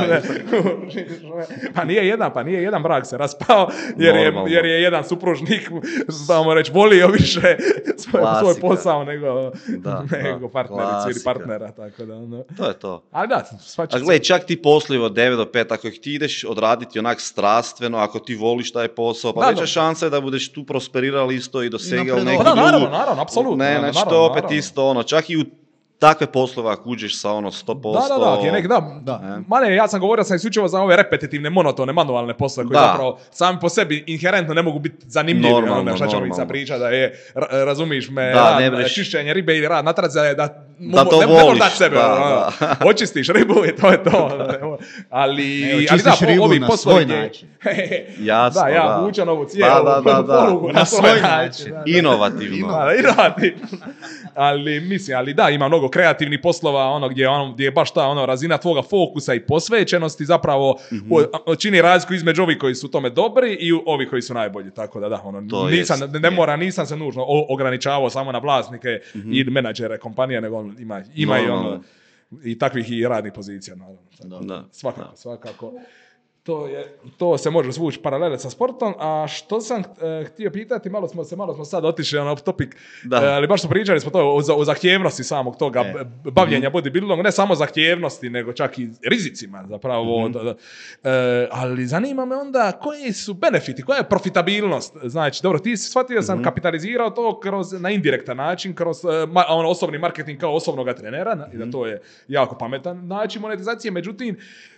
Pa nije jedan brak se raspao jer je jedan supružnik, znamo reći, volio više svoj posao nego partnericu ili partnera. Tako da, to je to. Ali da, a gledaj, čak ti poslovi od 9 do 5, ako ih ti ideš odraditi onak strastveno, ako ti voliš taj posao, pa veća šansa je da budeš tu prosperirali isto i dosegal neku drugu. Naravno, apsolutno. Znači to opet isto, čak i u takve poslove ako uđeš sa 100%. Da. Mane, ja sam govorio isključivo za ove repetitivne, monotone, manualne poslove koji zapravo sami po sebi inherentno ne mogu biti zanimljivi. Šta ćemo biti sa priča da je, razumiš me, čišćenje ribe ili rad na trazi da to ne voliš. Daš sebe, očistiš ribu i to je to. Ali očistiš ribu na svoj način. Jasno, ja vučem ovu cijelu polugu na svoj način. Inovativno. Ali mislim, ima mnogo kreativnih poslova, gdje je baš ta razina tvoga fokusa i posvećenosti zapravo čini razliku između ovih koji su tome dobri i ovih koji su najbolji. Tako da, nisam se nužno ograničavao samo na vlasnike i menadžere kompanije, nego ima i ono, i takvih i radnih pozicija, naravno. Da. Svakako. To se može svući paralele sa sportom, a što sam htio pitati, malo smo sad otišli na topic, ali baš smo pričali smo to o zahtjevnosti samog toga bavljenja bodybuildingom, ne samo zahtjevnosti, nego čak i rizicima zapravo. Ali zanima me onda koji su benefiti, koja je profitabilnost. Znači, dobro, ti si shvatio sam kapitalizirao to na indirektan način, kroz osobni marketing kao osobnog trenera, i da to je jako pametan način monetizacije, međutim,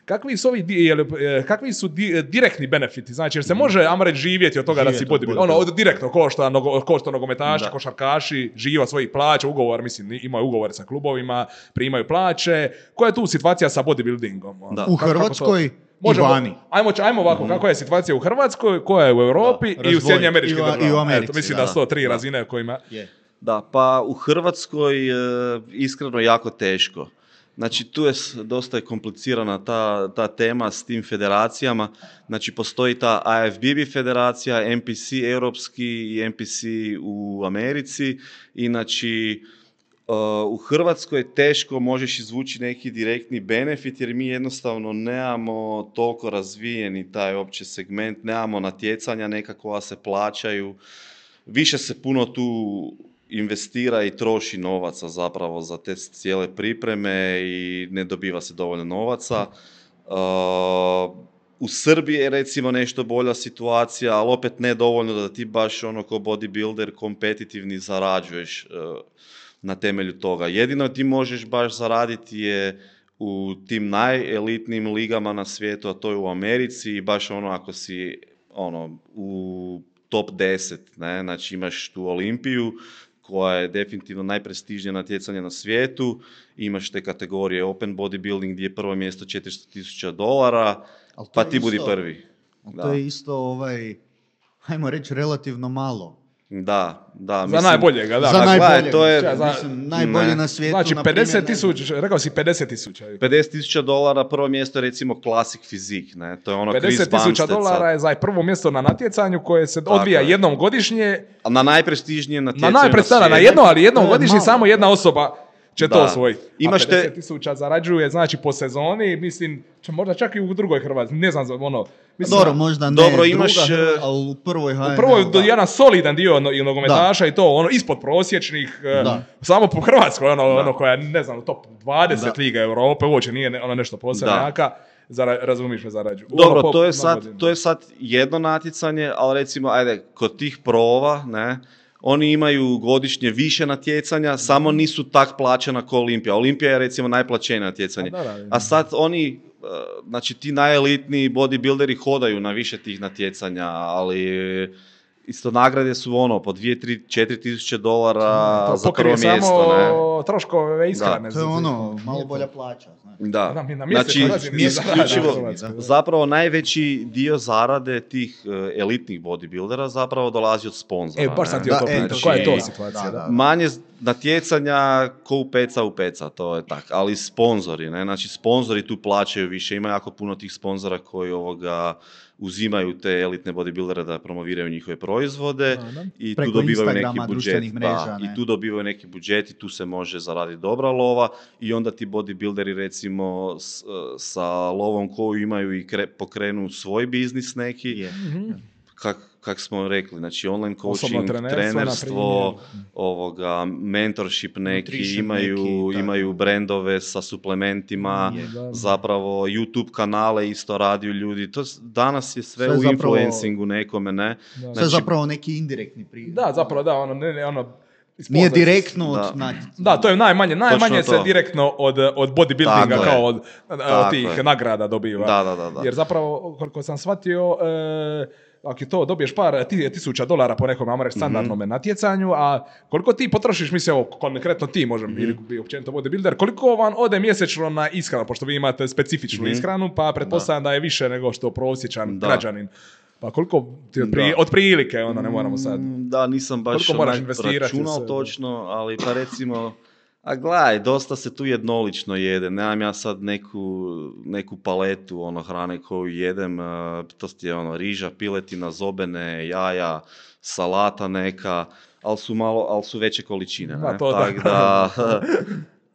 kakvi su direktni benefiti, znači jer se može, ajmo reći, živjeti od toga da si bodybuilder, direktno košta nogometaši, košarkaši, živa svojih plaća, ugovor, mislim, imaju ugovore sa klubovima, primaju plaće. Koja je tu situacija sa bodybuildingom? U Hrvatskoj i vani. Ajmo ovako, kakva je situacija u Hrvatskoj, koja je u Europi i u Sjedinjenim Američkim Državama. I u Americi. Mislim da su to 3 razine kojima... Da, pa u Hrvatskoj iskreno jako teško. Znači, tu je dosta komplicirana ta tema s tim federacijama. Znači, postoji ta IFBB federacija, NPC europski i NPC u Americi. I znači, u Hrvatskoj teško možeš izvući neki direktni benefit, jer mi jednostavno nemamo toliko razvijeni taj opći segment, nemamo natjecanja nekakva se plaćaju. Više se puno tu investira i troši novaca zapravo za te cijele pripreme i ne dobiva se dovoljno novaca. U Srbiji je recimo nešto bolja situacija, ali opet ne dovoljno da ti baš ono ko bodybuilder kompetitivni zarađuješ na temelju toga. Jedino ti možeš baš zaraditi je u tim najelitnijim ligama na svijetu, a to je u Americi, i baš ono ako si u top 10, ne? Znači imaš tu Olimpiju, koja je definitivno najprestižnije natjecanje na svijetu, imaš te kategorije Open Bodybuilding gdje je prvo mjesto $400,000, pa ti budi prvi. To je isto, ajmo reći, relativno malo. Da. Za najboljega, da. Za najboljega, to je, najbolje na svijetu. Znači, 50,000, rekao si $50,000. $50,000, prvo mjesto je recimo Classic Physique, ne? To je ono Chris Bumstead. $50,000 je za prvo mjesto na natjecanju koje se odvija jednom godišnje. A na najprestižnije natjecanju na jednom godišnje samo jedna osoba će to osvojiti. A 50,000 zarađuje, znači po sezoni, mislim, možda čak i u drugoj Hrvatskoj, ne znam, mislim, dobro, možda ne dobro, imaš, ali u prvoj HNL. U prvoj jedan solidan dio nogometaša i to ispod prosječnih, samo po Hrvatskoj, koja je, ne znam, top 20 liga Europe, uopće nije nešto posebno jaka. Razumiješ me, zarađuju. Dobro, to je sad jedno natjecanje, ali recimo, kod tih prova, ne, oni imaju godišnje više natjecanja, samo nisu tak plaćena kao Olimpija. Olimpija je recimo najplaćenije natjecanje. A sad oni, znači ti najelitniji bodybuilderi hodaju na više tih natjecanja, ali isto nagrade su po $2,000-4,000 za prvo mjesto. Samo troškove ishrane. To je malo bolja plaća. Da, znači isključivo, zapravo najveći dio zarade tih elitnih bodybuildera zapravo dolazi od sponzora. Baš sam ti o to pitao, koja je to situacija? Manje natjecanja ko u peca, to je tak, ali sponzori, ne? Znači sponzori tu plaćaju više, ima jako puno tih sponzora koji uzimaju te elitne bodybuildere da promoviraju njihove proizvode i tu dobivaju neki budžet. I tu dobivaju neki budžet i tu se može zaraditi dobra lova i onda ti bodybuilderi recimo sa lovom koju imaju i pokrenu svoj biznis neki. Kako smo rekli, znači online coaching, trenerstvo, mentorship neki, imaju brendove sa suplementima, zapravo YouTube kanale isto radiju ljudi. To danas je sve u influencingu nekome, ne? Znači, sve zapravo neki indirektni prihod. Da, zapravo nije direktno od Da, to je najmanje se direktno od bodybuildinga kao od tih nagrada dobiva. Da. Jer zapravo, koliko sam shvatio, ako to dobiješ par $1,000 po nekom, ajmo reći, standardnom natjecanju, a koliko ti potrošiš, mislim, konkretno ti, možem, ili općenito bodybuilder, koliko vam ode mjesečno na ishranu, pošto vi imate specifičnu ishranu, pa pretpostavljam da je više nego što prosječan građanin. Pa koliko ti otprilike, onda ne moramo sad... Da, nisam baš računao točno, ali pa recimo... A gledaj, dosta se tu jednolično jede. Nemam ja sad neku paletu hrane koju jedem. To ti je riža, piletina, zobene, jaja, salata neka, ali su veće količine.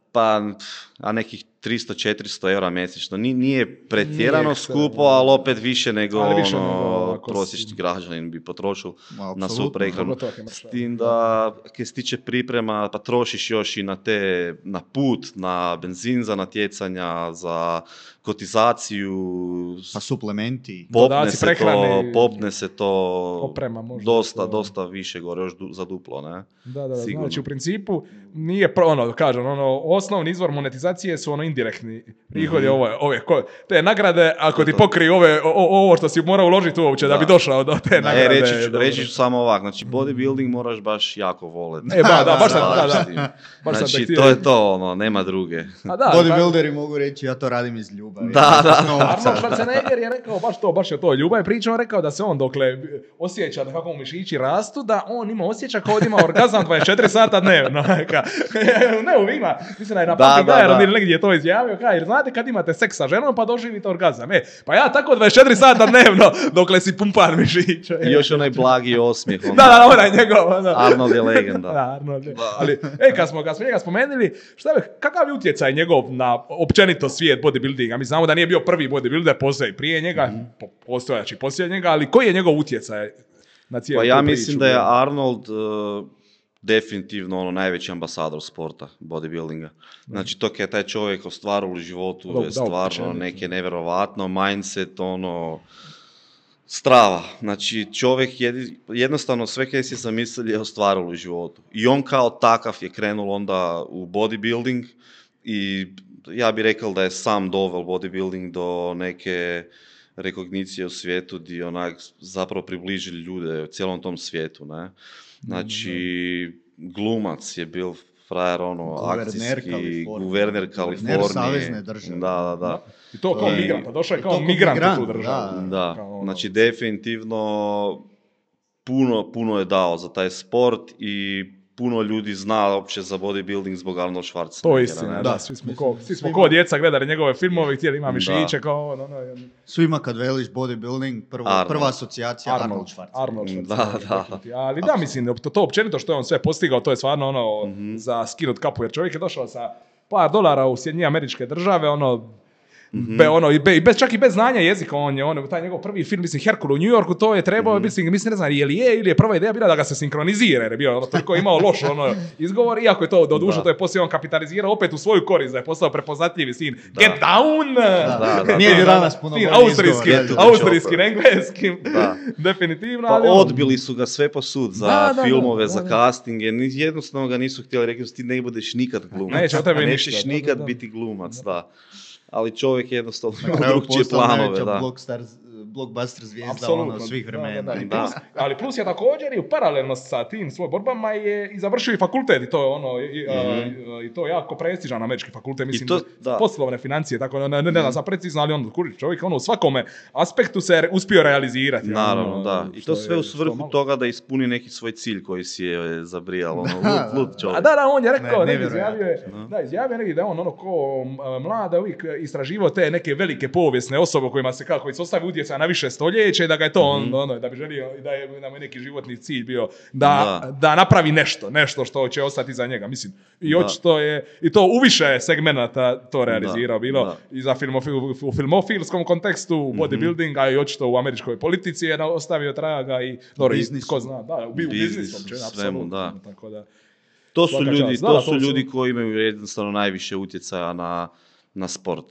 a nekih 300-400 eura mjesečno. Nije pretjerano skupo, ali opet više nego prosječni građanin bi potrošio na svu prehranu. S tim da, kad se tiče priprema, pa trošiš još i na put, na benzin za natjecanja, za kotizaciju, pa suplementi, popne se to oprema, dosta više gore, još za duplo, ne? Da, znači u principu nije, osnovni izvor monetizacije su indirektni prihodi, te nagrade, ako ti pokriju ovo što si morao uložiti uopće da bi došao do te nagrade. Reći ću samo ovak, znači bodybuilding moraš baš jako voleti. Znači to je to, nema druge. Bodybuilderi mogu reći, ja to radim iz ljubavi. Arnold Schwarzenegger je rekao baš je to ljubav. Pričao rekao da se on dokle osjeća da kako mu mišići rastu, da on ima osjeća kao da ima orgazam 24 sata dnevno. Ne, ima. Mislim da je na Pumping Iron ili negdje je to izjavio. Jer znate kad imate seks sa ženom pa doživite orgazam. Pa ja tako 24 sata dnevno dokle si pumpar mišića. I još onaj blagi osmijeh. Onaj njegov. Arnold je legenda. Arnold je. Ali, kad smo njega spomenuli, kakav je utjecaj njegov na općenito svijet bodybuildinga? Mi znamo da nije bio prvi bodybuilder, postoji prije njega, postojaći poslije njega, ali koji je njegov utjecaj na cijelu priču? Ja mislim da je Arnold definitivno najveći ambasador sporta, bodybuildinga. Znači, to je taj čovjek ostvario u životu, je stvarno neke nevjerovatno, mindset, strava. Znači, čovjek jednostavno sve kaj si zamislili je ostvario u životu. I on kao takav je krenuo onda u bodybuilding i ja bih rekao da je sam doveo bodybuilding do neke rekognicije u svijetu gdje onak zapravo približili ljude u cijelom tom svijetu, ne? Znači, glumac je bil frajer, akcijski, guverner Kalifornije. Guverner savezne države. Da. I to kao migrant, a došao je kao migrant u tu državu. Da, znači definitivno puno je dao za taj sport i puno ljudi zna uopće za bodybuilding zbog Arnold Schwarzeneggera. To je istina, da. Svi smo ko djeca gledali njegove filmove, htjeli ima mišiće kao Svima kad veliš bodybuilding, prva asocijacija Arnold Schwarzenegger. Da. Ali da, mislim, to općenito što je on sve postigao, to je stvarno za skinut kapu, jer čovjek je došao sa par dolara u Sjedinjene Američke Države, čak i bez znanja jezika, taj njegov prvi film, mislim, Herkul u New Yorku, to je trebao, mislim, ne znam, ili je prva ideja bila da ga se sinkronizira, jer je bio toliko imao loš izgovor, iako je to doduše, to je poslije on kapitalizirao opet u svoju korist, da je postao prepoznatljivi sin. Get down! Nije bi danas puno bolji austrijskim, engleskim, definitivno. Pa odbili su ga sve po sud za filmove, za castinge, jednostavno ga nisu htjeli, rekli su ti ne budeš nikad glumac, nećeš nikad biti glumac, da. Ali čovjek jednostavno drugčije planove, da. Blockbuster zvijezda svih vremena. Ali plus je također i paralelno sa tim svojim borbama je i završio i fakultet i to je i to je jako prestižan američki fakultet, mislim, poslovne financije, tako ne znam sam precizno, ali čovjek u svakome aspektu se uspio realizirati. Naravno, da. I to sve u svrhu toga da ispuni neki svoj cilj koji si je zabrijal, lud čovjek. Da, on je rekao, izjavio neki da on ko mlada uvijek istraživao te neke velike povijesne osobe kojima se koji se ostavi utjecaj na više stoljeća i da ga je to da bi želio da je neki životni cilj bio da napravi nešto što će ostati za njega, mislim. I očito je i to u više segmenata to realizirao, bilo i za u filmofilskom kontekstu, u bodybuildinga i očito u američkoj politici je ostavio traga i tko zna, u biznisu, apsolutno. Tako da to su ljudi koji imaju jednostavno najviše utjecaja na sport.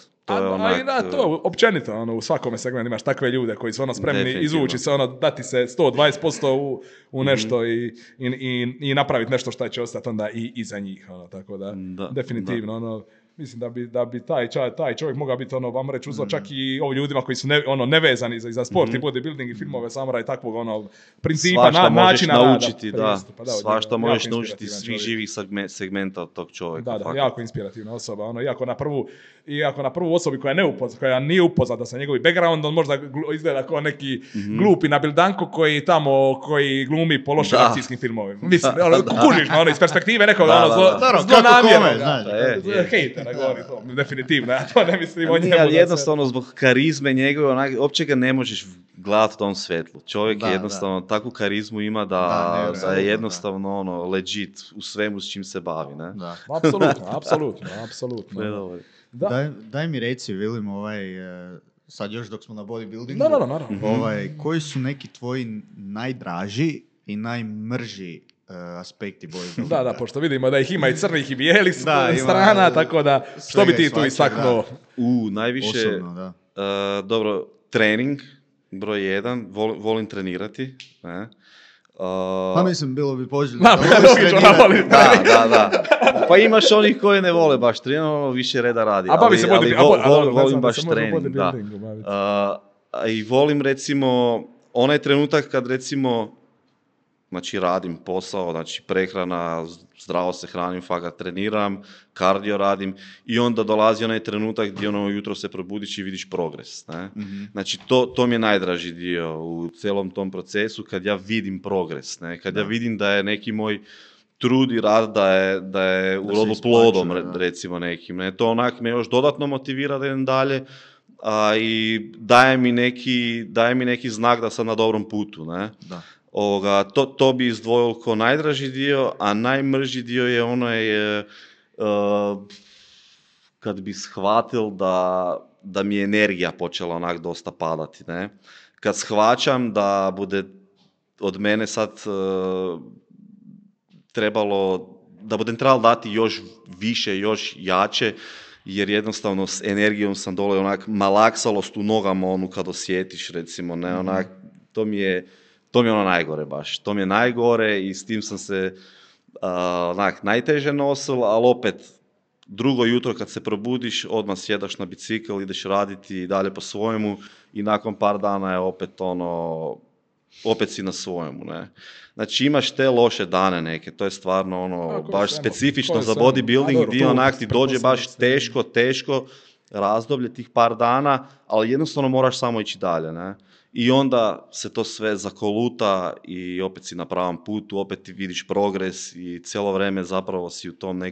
To općenito, u svakome segmentu imaš takve ljude koji su spremni izvući se, dati se 120% u nešto i napraviti nešto što će ostati onda i iza njih, tako da definitivno, mislim da bi taj čovjek mogao biti, vam reći, uzor čak i ovim ljudima koji su nevezani za sport i bodybuilding i filmove samuraj takvog principa, načina naučiti, svašta možeš naučiti svih živih segmenta od tog čovjeka. Da, jako inspirativna osoba, iako na prvu osobi koja nije upoznata sa njegovim background, on možda izgleda kao neki glupi nabildanko koji glumi po lošim akcijskim filmovima. Mislim, kužiš iz perspektive nekog zlonamjernog hejtera. ne govori to, definitivno, ja to ne mislim o njemu. Nije, jednostavno zbog karizme njegove, uopće ga ne možeš gledati u tom svjetlu. Čovjek je jednostavno takvu karizmu ima da je jednostavno legit u svemu s čim se bavi. Ne? Da. Apsolutno. Daj mi reci, Vilim, sad još dok smo na bodybuildingu, naravno. Koji su neki tvoji najdraži i najmrži aspekti bodybuildinga? Da, pošto vidimo da ih ima i crnih i bijelih strana, tako da, što bi ti tu istaknuo? Najviše, osobno, dobro, trening, broj 1, volim trenirati, ne? Pa mislim, bilo bi poželjno. Da. Pa imaš onih koji ne vole baš trenirati, više reda radi. Volim baš trening, da. I volim recimo, onaj trenutak kad recimo, znači radim posao, znači prehrana, zdravo se hranim, fakat treniram, kardio radim i onda dolazi onaj trenutak gdje jutro se probudiš i vidiš progres. Ne? Mm-hmm. Znači to mi je najdraži dio u celom tom procesu, kad ja vidim progres, ne? Kad ja vidim da je neki moj trud i rad da je urodu plodom, recimo nekim. Ne? To onak me još dodatno motivira da idem dalje i daje mi neki znak da sam na dobrom putu. Ne? Da. To bi izdvojilo kao najdraži dio, a najmrži dio je kad bi shvatil da mi je energija počela onak dosta padati. Ne? Kad shvaćam da bude od mene sad da budem trebalo dati još više, još jače, jer jednostavno s energijom sam dole onak malaksalost u nogama kad osjetiš recimo, ne, onak, to mi je ono najgore baš. To mi je najgore i s tim sam se najteže nosil, ali opet drugo jutro kad se probudiš, odmah sjedaš na bicikl, ideš raditi i dalje po svojemu i nakon par dana je opet si na svojemu. Ne? Znači imaš te loše dane neke, to je stvarno baš specifično za bodybuilding gdje onak ti dođe baš teško razdoblje tih par dana, ali jednostavno moraš samo ići dalje. Ne? I onda se to sve zakoluta i opet si na pravom putu, opet ti vidiš progres i cijelo vrijeme zapravo si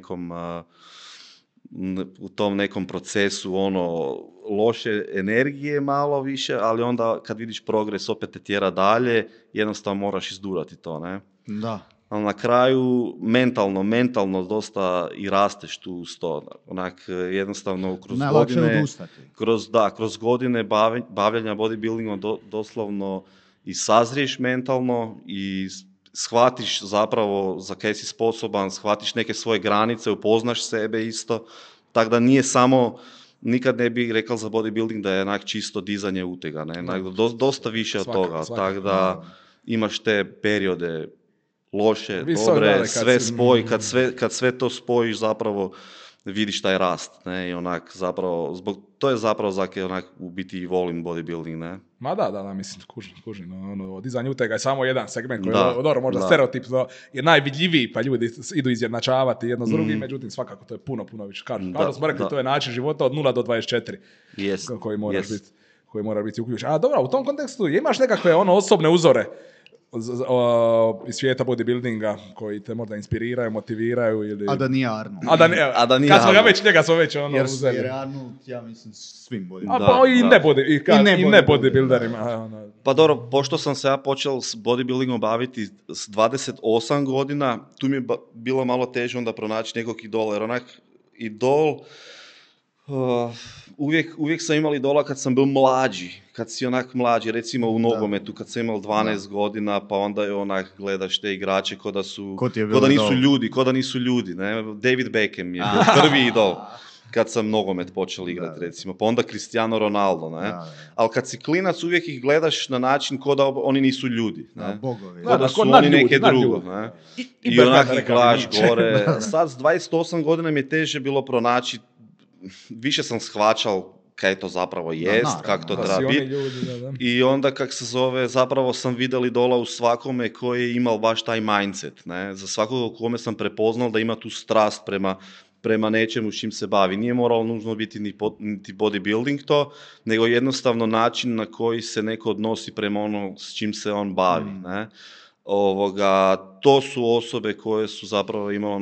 u tom nekom procesu loše energije malo više, ali onda kad vidiš progres opet te tjera dalje, jednostavno moraš izdurati to, ne? Da. Ali na kraju mentalno dosta i rasteš tu uz to. Onak jednostavno kroz godine bavljanja bodybuildingom doslovno i sazriješ mentalno i shvatiš zapravo za kaj si sposoban, shvatiš neke svoje granice, upoznaš sebe isto. Tako da nije samo, nikad ne bih rekao za bodybuilding da je onak čisto dizanje utega. Ne? Dosta više od toga. Tako da imaš te periode loše, dobre, sve spoj, kad sve to spojiš zapravo vidiš taj rast, ne, i onak zapravo, to je zapravo zakaj onak u biti i volim bodybuilding, ne. Ma da, mislim, kužim, dizanje utega je samo jedan segment koji je dobro, možda stereotip je najvidljiviji, pa ljudi idu izjednačavati jedno s drugim, međutim svakako to je puno više. Kao smo rekli, to je način života od 0 do 24 koji mora biti uključen. A dobro, u tom kontekstu imaš nekakve osobne uzore iz svijeta bodybuildinga koji te možda inspiriraju, motiviraju ili... A da nije Arnold. Kad smo ga već, njega smo već uzeli. Jer Arnold, ja mislim, svim bodybuilderima. Pa i ne bodybuilderima. Pa dobro, pošto sam se ja počeo s bodybuildingom baviti s 28 godina, tu mi je bilo malo teže onda pronaći nekog idola, jer onak idol... Uvijek sam imao idola kad sam bio mlađi, kad si onak mlađi, recimo u nogometu kad sam imao 12 godina, pa onda je onak gledaš te igrače ko da nisu ljudi, ne? David Beckham je bio prvi idol kad sam nogomet počeo igrati, recimo, pa onda Cristiano Ronaldo, ne? Ali kad si klinac uvijek ih gledaš na način ko da oni nisu ljudi, ne? Ko da su oni neke drugo, ne? I onak ih gledaš gore. Sad s 28 godina mi je teže bilo pronaći, više sam shvaćal kaj to zapravo jest, kako to treba biti. I onda, zapravo sam vidjel idola u svakome koji je imao baš taj mindset. Ne? Za svakog kome sam prepoznal da ima tu strast prema nečemu s čim se bavi. Nije moralo nužno biti niti bodybuilding to, nego jednostavno način na koji se neko odnosi prema ono s čim se on bavi. Ne? To su osobe koje su zapravo imalo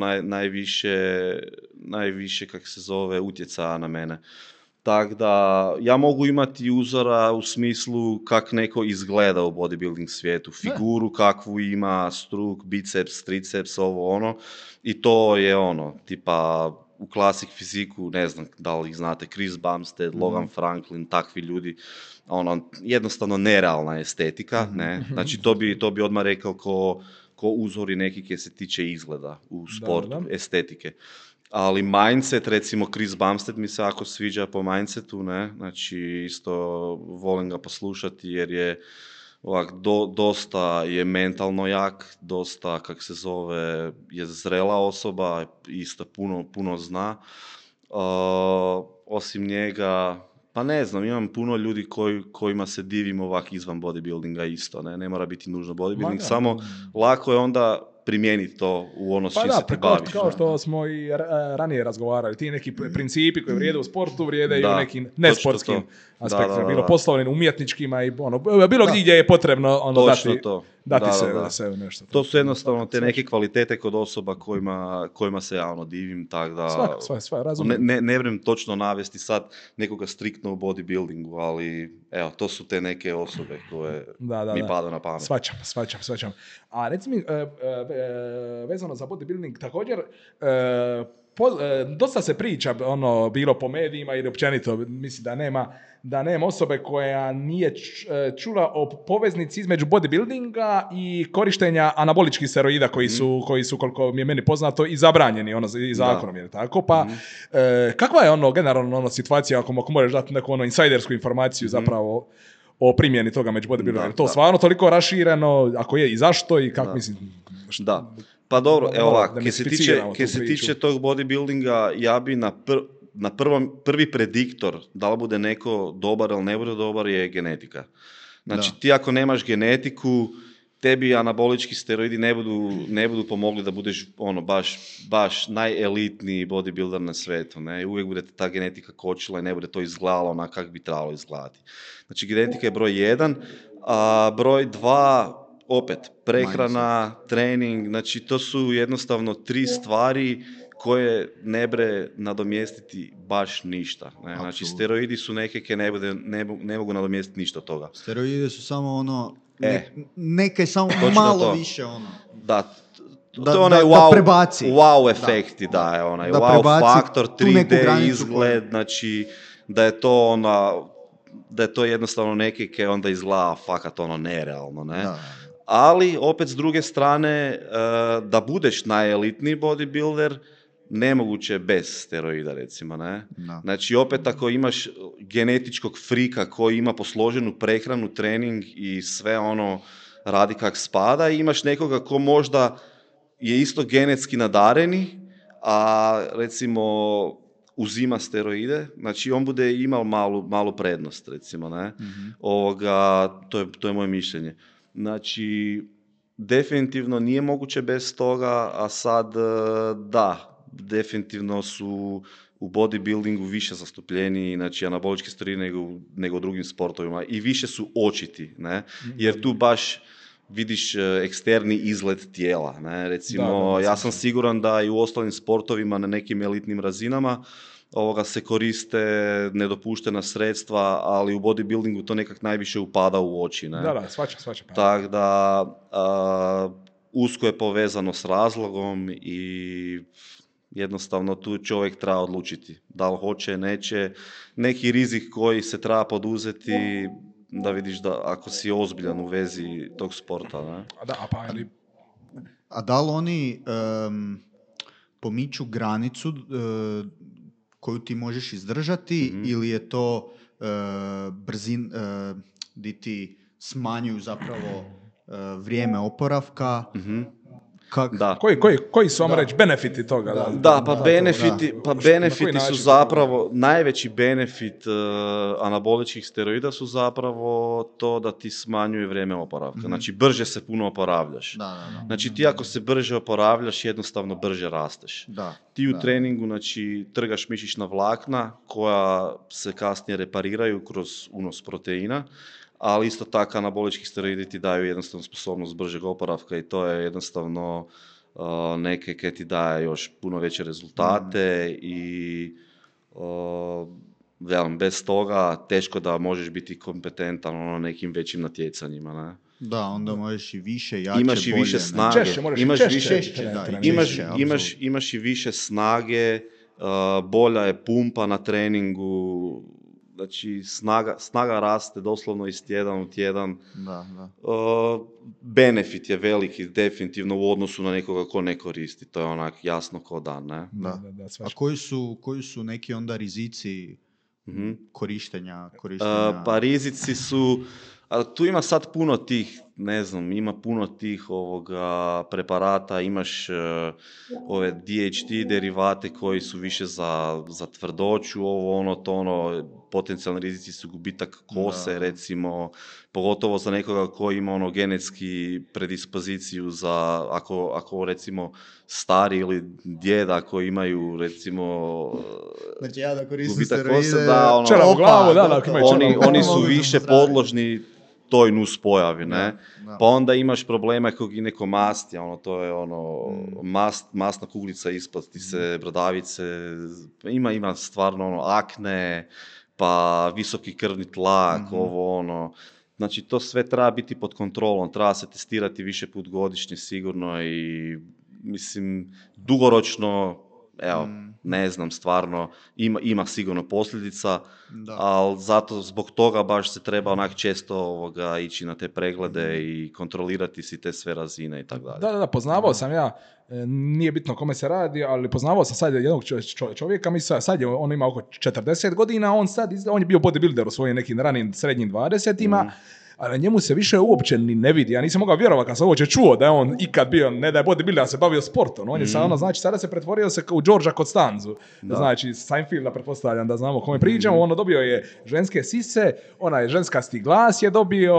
najviše kak se zove, utjecaja na mene. Tako da, ja mogu imati uzora u smislu kak neko izgleda u bodybuilding svijetu, figuru kakvu ima, struk, biceps, triceps, ovo ono, i to je tipa u klasik fiziku, ne znam da li ih znate, Chris Bumstead, Logan Franklin, takvi ljudi, jednostavno nerealna estetika, ne, znači to bi odmah rekao ko uzori neki koji se tiče izgleda u sportu, estetike. Ali mindset, recimo Chris Bumstead mi se jako sviđa po mindsetu, ne, znači isto volim ga poslušati jer je dosta je mentalno jak, dosta, je zrela osoba, isto puno zna. Osim njega, pa ne znam, imam puno ljudi kojima se divim izvan bodybuildinga isto, ne mora biti nužno bodybuilding, samo lako je onda primijeniti to u ono s čim se ti baviš. Kao što smo i ranije razgovarali, ti neki principi koji vrijede u sportu vrijede i u nekim nesportskim aspektima, bilo poslovnim, umjetničkim i bilo gdje je potrebno dati se nešto. To su jednostavno te neke kvalitete kod osoba kojima se ja divim, tako da ne vrem točno navesti sad nekoga striktno u bodybuildingu, ali evo, to su te neke osobe koje mi pada na pamet. Svačam. A reci mi, vezano za bodybuilding, također, dosta se priča bilo po medijima ili općenito, mislim da nema osobe koja nije čula o poveznici između bodybuildinga i korištenja anaboličkih steroida koji su koliko mi je meni poznato i zabranjeni i zakonom, je tako? Pa kakva je generalno situacija, ako možeš dati neku insajdersku informaciju zapravo o primjeni toga među bodybuildingom? To stvarno toliko rašireno, ako je i zašto i kako mislim? Da. Pa dobro, evo ovako, kaj se tiče tog bodybuildinga, ja bi prvi prediktor da li bude neko dobar ili ne bude dobar je genetika. Znači ti ako nemaš genetiku, tebi anabolički steroidi ne budu pomogli da budeš baš najelitniji bodybuilder na svijetu. Ne? Uvijek bude ta genetika kočila i ne bude to izgledalo kako bi trebalo izgledati. Znači genetika je broj 1, a broj 2, opet, prehrana, trening, znači to su jednostavno 3 stvari koje ne bre nadomjestiti baš ništa. Ne? Znači steroidi su neke koje ne mogu nadomjestiti ništa od toga. Steroidi su samo neke samo malo više Da, to je onaj wow efekt ti daje, onaj wow faktor, 3D izgled, znači da je to jednostavno neke koje onda izgleda fakat nerealno, ne? Da. Ali, opet s druge strane, da budeš najelitniji bodybuilder, nemoguće bez steroida, recimo, ne? No. Znači, opet ako imaš genetičkog frika koji ima posloženu prehranu, trening i sve radi kak spada, i imaš nekoga ko možda je isto genetski nadareni, a recimo uzima steroide, znači on bude imao malu prednost, recimo, ne? Mm-hmm. To je moje mišljenje. Znači, definitivno nije moguće bez toga, a sad definitivno su u bodybuildingu više zastupljeni, znači anabolički steroidi nego u drugim sportovima i više su očiti, ne? Jer tu baš vidiš eksterni izgled tijela, ne? Recimo, ja sam siguran da i u ostalim sportovima na nekim elitnim razinama se koriste nedopuštena sredstva, ali u bodybuildingu to nekak najviše upada u oči. Ne? Da, svača. Tako da usko je povezano s razlogom i jednostavno tu čovjek treba odlučiti da li hoće, neće. Neki rizik koji se treba poduzeti da vidiš da ako si ozbiljan u vezi tog sporta. Ne? A da li oni pomiču granicu koju ti možeš izdržati, ili je to di ti smanjuju zapravo vrijeme oporavka? Koji su, vam reći, benefiti toga? Benefiti su zapravo, najveći benefit anaboličkih steroida su zapravo to da ti smanjuje vrijeme oporavka. Znači, brže se puno oporavljaš. Znači, ti ako se brže oporavljaš, jednostavno brže rasteš. Ti u treningu, znači, trgaš mišićna vlakna koja se kasnije repariraju kroz unos proteina, ali isto tako anabolički steroidi ti daju jednostavno sposobnost bržeg oporavka i to je jednostavno neke koje ti daje još puno veće rezultate i bez toga teško da možeš biti kompetentan na nekim većim natjecanjima, ne? Da, onda možeš i više, jače, imaš i bolje, više snage, imaš i više snage, bolja je pumpa na treningu, znači snaga raste doslovno iz tjedan u tjedan. Da. Benefit je veliki definitivno u odnosu na nekoga ko ne koristi, to je onak jasno ko dan, ne? Da. A koji su neki onda rizici korištenja? Pa rizici su, tu ima sad puno tih, ne znam, ima puno tih preparata, imaš ove DHT derivate koji su više za tvrdoću, potencijalni rizici su gubitak kose, recimo, pogotovo za nekoga koji ima genetski predispoziciju za, ako recimo stari ili djeda koji imaju recimo znači ja da koristim gubitak steroide, kose, oni su više podložni toj nuspojavi, ne? Da. Pa onda imaš problema kod ginekomastija, to je masna kuglica ispod, ti se bradavice, ima stvarno akne, pa visoki krvni tlak, Znači, to sve treba biti pod kontrolom, treba se testirati više put godišnje sigurno i, mislim, dugoročno, ne znam, stvarno, ima sigurno posljedica, ali zato zbog toga baš se treba onak često ići na te preglede i kontrolirati si te sve razine i tako dalje. Da, poznavao sam ja, nije bitno kome se radi, ali poznavao sam sad jednog čovjeka, sad je, on ima oko 40 godina, on je bio bodybuilder u svojim nekim ranim srednjim 20-ima, ali njemu se više uopće ni ne vidi. Ja nisam mogao vjerovati kad sam uopće čuo da je on ikad bio, ne da je bodybuilder, da se bavio sportom. On je znači, sada se pretvorio se u Georgea Costanzu. Znači, Seinfelda, pretpostavljam da znamo o kome pričamo. Dobio je ženske sise, ženskasti glas je dobio,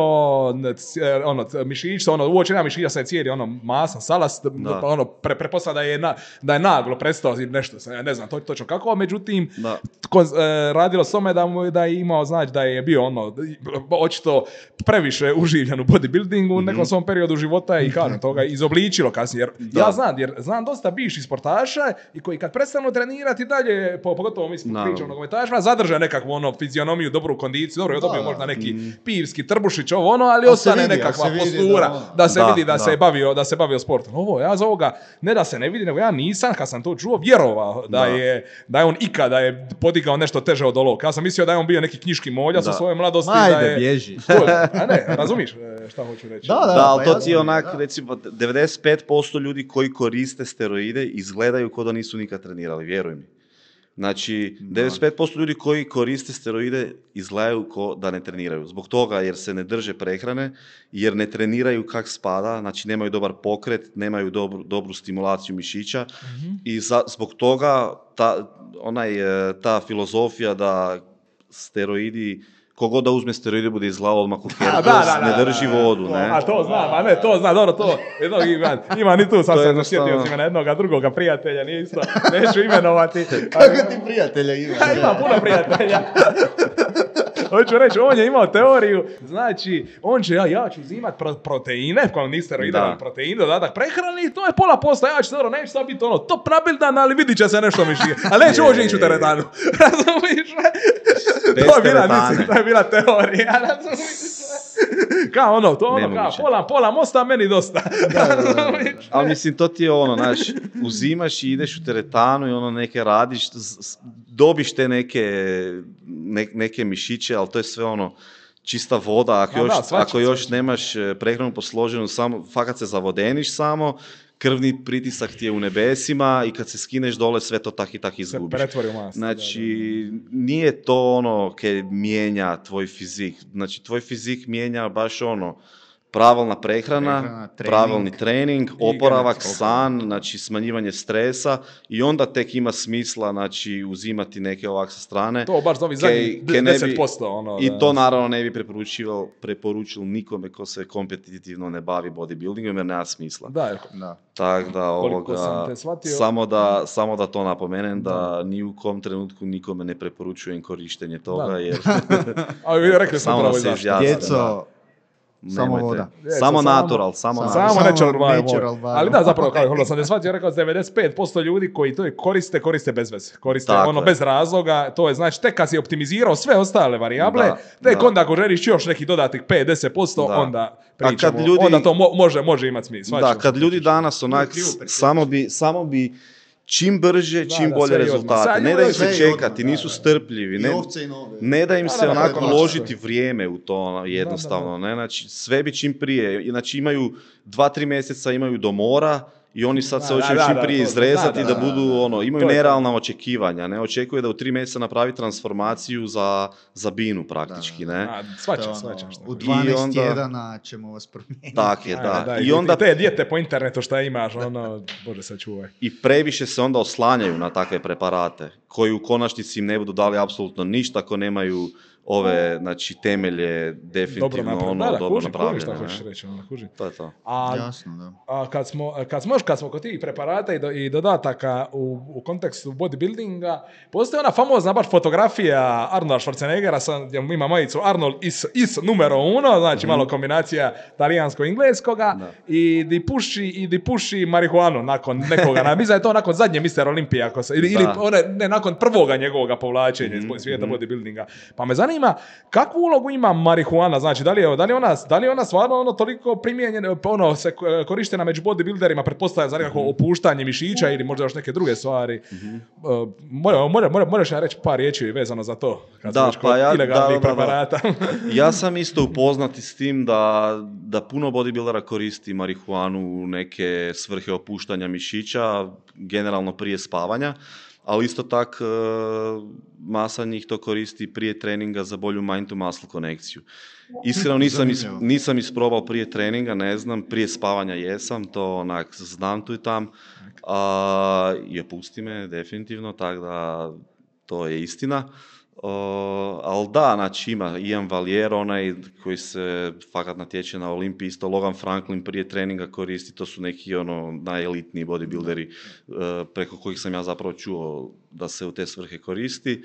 mišić, uopće nema mišića, sad je cijeli masan, salast, pretpostavljam da je naglo prestao nešto, ja ne znam točno kako, međutim, radilo s tome da je imao, znači, da je bio očito previše uživljan u bodybuildingu u nekom svom periodu života i kažem toga izobličilo kasnije. Jer znam dosta bivših sportaša i koji kad prestanu trenirati dalje, pogotovo mi smo pričamo o nogometašima, zadrže nekakvu fizionomiju, dobru kondiciju, dobro je dobio možda neki pivski trbušić, ali ostane nekakva postura da se vidi da se bavio sportom. Ja za ovoga, ne da se ne vidi, nego ja nisam, kad sam to čuo, vjerovao da je on ikada je podigao nešto teže od olovka. Ja sam mislio da je on bio neki knjiški molja sa svoje mladosti. Ajde, bježi. A ne, razumiš šta hoću reći? Da, ali to ti je onak, recimo, 95% ljudi koji koriste steroide izgledaju kao da nisu nikad trenirali, vjeruj mi. Znači, 95% ljudi koji koriste steroide izgledaju kao da ne treniraju. Zbog toga jer se ne drže prehrane, jer ne treniraju kak spada, znači nemaju dobar pokret, nemaju dobru stimulaciju mišića i zbog toga ta filozofija da steroidi, kogod da uzme steroide bude izgledao odmah u herpes, ne drži vodu, ne? A to znam, dobro, to. Ima ni tu, sad sam zasjetio si me na jednoga drugoga prijatelja, nije isto, neću imenovati. Kako ti prijatelja imaš? Ima puno prijatelja. Hoću reći, on je imao teoriju, znači, on će, ja ću uzimat proteine, kao ni steroide, ali protein, dodatak prehrani, i to je pola posta, ja ću dobro, neće sad biti top nabildan, ali vidit će se nešto mišije. Ali neće uđe ići u teretanu. Razumiš? To je bila teorija, razumiš? Kao pola mosta, meni dosta. Ali mislim, to ti je znaš, uzimaš i ideš u teretanu i neke radiš, dobiš te neke mišiće, ali to je sve čista voda, ako još nemaš prehranu posloženu, fakat se zavodeniš samo, krvni pritisak ti je u nebesima i kad se skineš dole sve to tak i tak izgubiš. Znači, nije to kaj mijenja tvoj fizik. Znači, tvoj fizik mijenja baš pravilna prehrana, pravilni trening, oporavak, san, znači smanjivanje stresa i onda tek ima smisla znači uzimati neke ovak sa strane. To baš ovi zadnji 10%. I to naravno ne bi preporučilo nikome ko se kompetitivno ne bavi bodybuildingom jer nema smisla. Da. Tako da samo da to napomenem da ni u kom trenutku nikome ne preporučujem korištenje toga jer samo da se djeco, samo voda. Samo natural. Samo natural. Ali da, zapravo, kako sam te shvatio, rekao 95% ljudi koji to koriste bez veze. Koriste bez razloga. To je znači, tek kad si optimizirao sve ostale varijable, tek onda ako želiš još nekih dodatnih 5-10%, onda pričamo. Onda to može imati smisla. Da, kad ljudi danas onak samo bi čim brže, čim bolje rezultate. Ne da im se čekati, nisu strpljivi. Ne da im se onako uložiti vrijeme u to jednostavno. Ne? Znači, sve bi čim prije. Znači, imaju 2-3 mjeseca imaju do mora i oni sad se hoće čim prije izrezati da budu, imaju nerealna očekivanja. Ne očekuje da u 3 mjeseca napravi transformaciju za binu praktički. Ne? Svačaš. U 12 tjedana ćemo vas promijeniti. Tak je, da. I onda te dijete po internetu što imaš, bože sačuvaj. I previše se onda oslanjaju na takve preparate, koji u konačnici im ne budu dali apsolutno ništa ako nemaju ove, znači, temelje definitivno dobro napravljene. Šta hoćeš reći, kuži. To je to. Jasno, da. Kad smo kod tih preparata i dodataka u kontekstu bodybuildinga, postoji ona famozna baš fotografija Arnolda Schwarzeneggera, ima majicu Arnold is numero uno, znači malo kombinacija talijansko-ingleskoga, i di puši marihuanu nakon nekoga, mislim da je to nakon zadnje Mr. Olimpija, ili nakon prvoga njegovoga povlačenja iz svijeta bodybuildinga. Pa me zanima kakvu ulogu ima marihuana, znači da li je ona stvarno toliko primijenjena, se korištena među bodybuilderima, pretpostavlja za nekako opuštanje mišića ili možda još neke druge stvari. Moraš ja reći par riječi vezano za to, kad sam već kod ilegalnih preparata. Ja sam isto upoznati s tim da puno bodybuildera koristi marihuanu u neke svrhe opuštanja mišića, generalno prije spavanja. Ali isto tak masa njih to koristi prije treninga za bolju mind-to-muscle konekciju. Iskreno nisam isprobao prije treninga, ne znam, prije spavanja jesam, to onak znam tu i tam. I opusti me definitivno, tako da to je istina. Ali da, znači ima Ian Valier, onaj koji se fakat natječe na Olimpiji, isto Logan Franklin prije treninga koristi, to su neki najelitniji bodybuilderi preko kojih sam ja zapravo čuo da se u te svrhe koristi.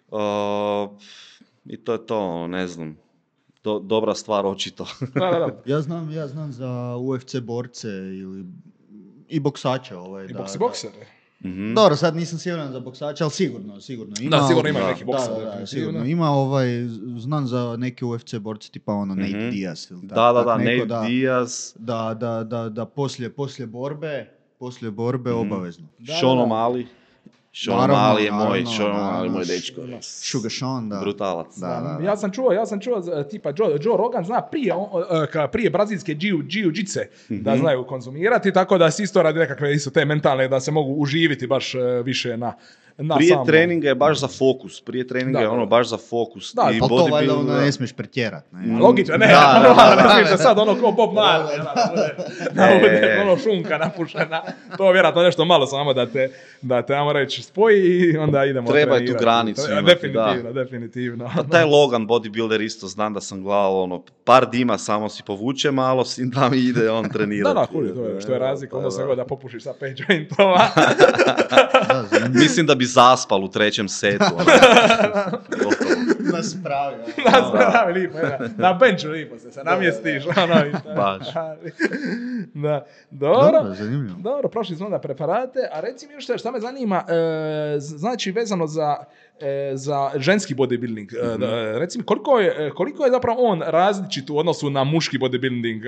I to je to, ne znam, dobra stvar očito. Ja znam za UFC borce i boksače. I boksere. Mm-hmm. Dobro, sad nisam siguran za boksača, ali sigurno ima. Da, sigurno ima neki boksa. Da, sigurno ima znam za neke UFC borce tipa Nate Diaz. Nate Diaz. Da poslije borbe obavezno. Sean O'Malley. Sean O'Malley je moj dečko. Sugar Sean, da. Brutalac. Da. Ja sam čuo tipa Joe Rogan zna prije brazilske jiu-jitse da znaju konzumirati, tako da se isto radi nekakve isto te mentalne da se mogu uživiti baš više na prije treninga je baš za fokus. Prije treninga je baš za fokus. Da, i to valjda ne smiješ pretjerati. Logično, ne smiješ sad ko Bob Marley. Šunka napušena. To je vjerojatno nešto malo samo da te ajmo reći spoji i onda idemo treba trenirati. Je tu granicu imati, definitivno. Pa taj Logan bodybuilder isto znam da sam gledao par dima samo si povuče malo, da mi ide on trenirati. Da, to je što je razlika, onda se god da popušiš sa 5 jointova. Mislim da bi zaspal u 3. setu. Naspravi, lipo. Na benču lipo se namjestiš. Baš. Dobro, prošli smo na preparate, a reci mi još šta me zanima, znači vezano za ženski bodybuilding. Recimo, koliko je zapravo on različit u odnosu na muški bodybuilding?